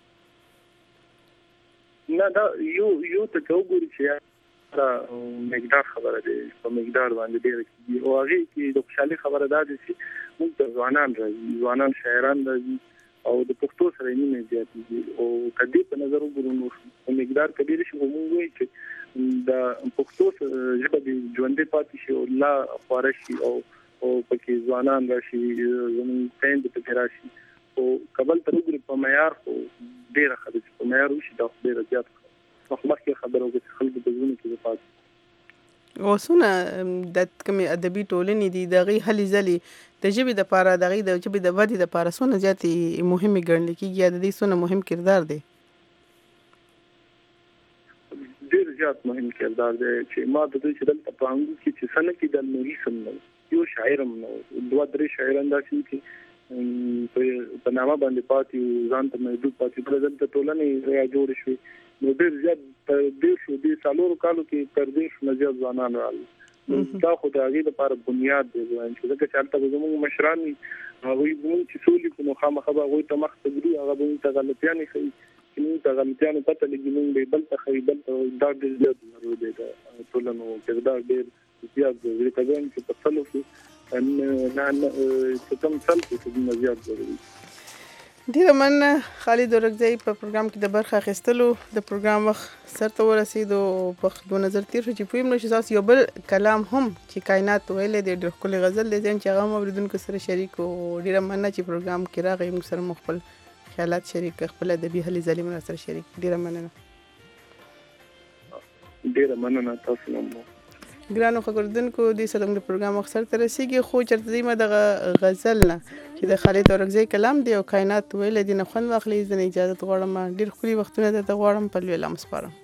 نه دا یو یو ته که وګوري چې دا مقدار خبره دی په مقدار باندې ډېره کېږي او هغې کې د خوشحالي خبره دا ده چې موږ ته ځوانان راځي ځوانان شاعران راځي او د پښتو سره یې مینه زیاتېږي او که دې په نظر وګورو نو په مقدار که ډېر شي خو موږ وایو چې د پښتو ژبه دې ژوندۍ پاتې شي او لا خواره شي او او پکې ځوانان راشي زموږ خویندې پکې راشي او کابل ته وګوري په معیار خو ډېره ښه ده چې په معیار وشي دا خو ډېره زیات مخکې خبره وکړه چې خلکو په زړونو کې پاتې او څونه د کومې ادبي ټولنې دي د هغې هلې ځلې د ژبې دپاره د هغې د ژبې د ودې دپاره څونه زیاتې مهمې ګڼل کېږي یا د دې څونه مهم کردار دی ډېر زیات مهم کردار دی چې ما د دوی چې دلته په انګو کې چې څه نه کېدل نو هېڅ هم نه یو شاعر هم نه دوه درې شاعران داسې وي چې په نامه باندې پاتې وو ځان ته محدود پاتې بله دلته ټولنې را جوړې شوې نو ډېر زیات په دېرشو دې څلورو کالو کې تر دېرشو نه زیات ځوانان راغلل دا خو د هغې لپاره بنیاد دی وایم چې ځکه چې هلته به زموږ مشران وي هغوی به مونږ چې څه ولیکو نو خامخا به هغوی ته مخ ته ګري هغه به مونږ ته غلطیانې ښیي چې مونږ ته غلطیانو پته لګي مونږ به یې بل ته ښیي بل ته دا ډېر زیات ضرور دی د ټولنو کردار ډېر زیات دی ځکه وایم چې په سلو کې نه چې کوم سل کې څه زیات ضروري ډیره مننه خالد اورکزی په پروګرام کې د برخه اخیستلو د پروګرام وخت سرته ورسېدو په دو نظر تیر شو چې پویم نو چې تاسو یو بل کلام هم چې کائنات ویلې دی ډېر ښکلی غزل دی چې هغه هم اورېدونکو سره شریک و ډیره مننه چې پروګرام کې راغی موږ سره مو خپل خیالات شریک خپل ادبي هلې ځلې مو سره شریک ډیره مننه ډیره مننه تاسو هم ګرانو خبردونکو د سلام د پروګرام اکثر تر رسیدي خو چرته دی ما د غزل نه چې د خالد اورکزی کلام دی او کائنات ویل دي نه خوند واخلي ځنه اجازه غواړم ډیر خولي وختونه د غواړم په لوی لام سپارم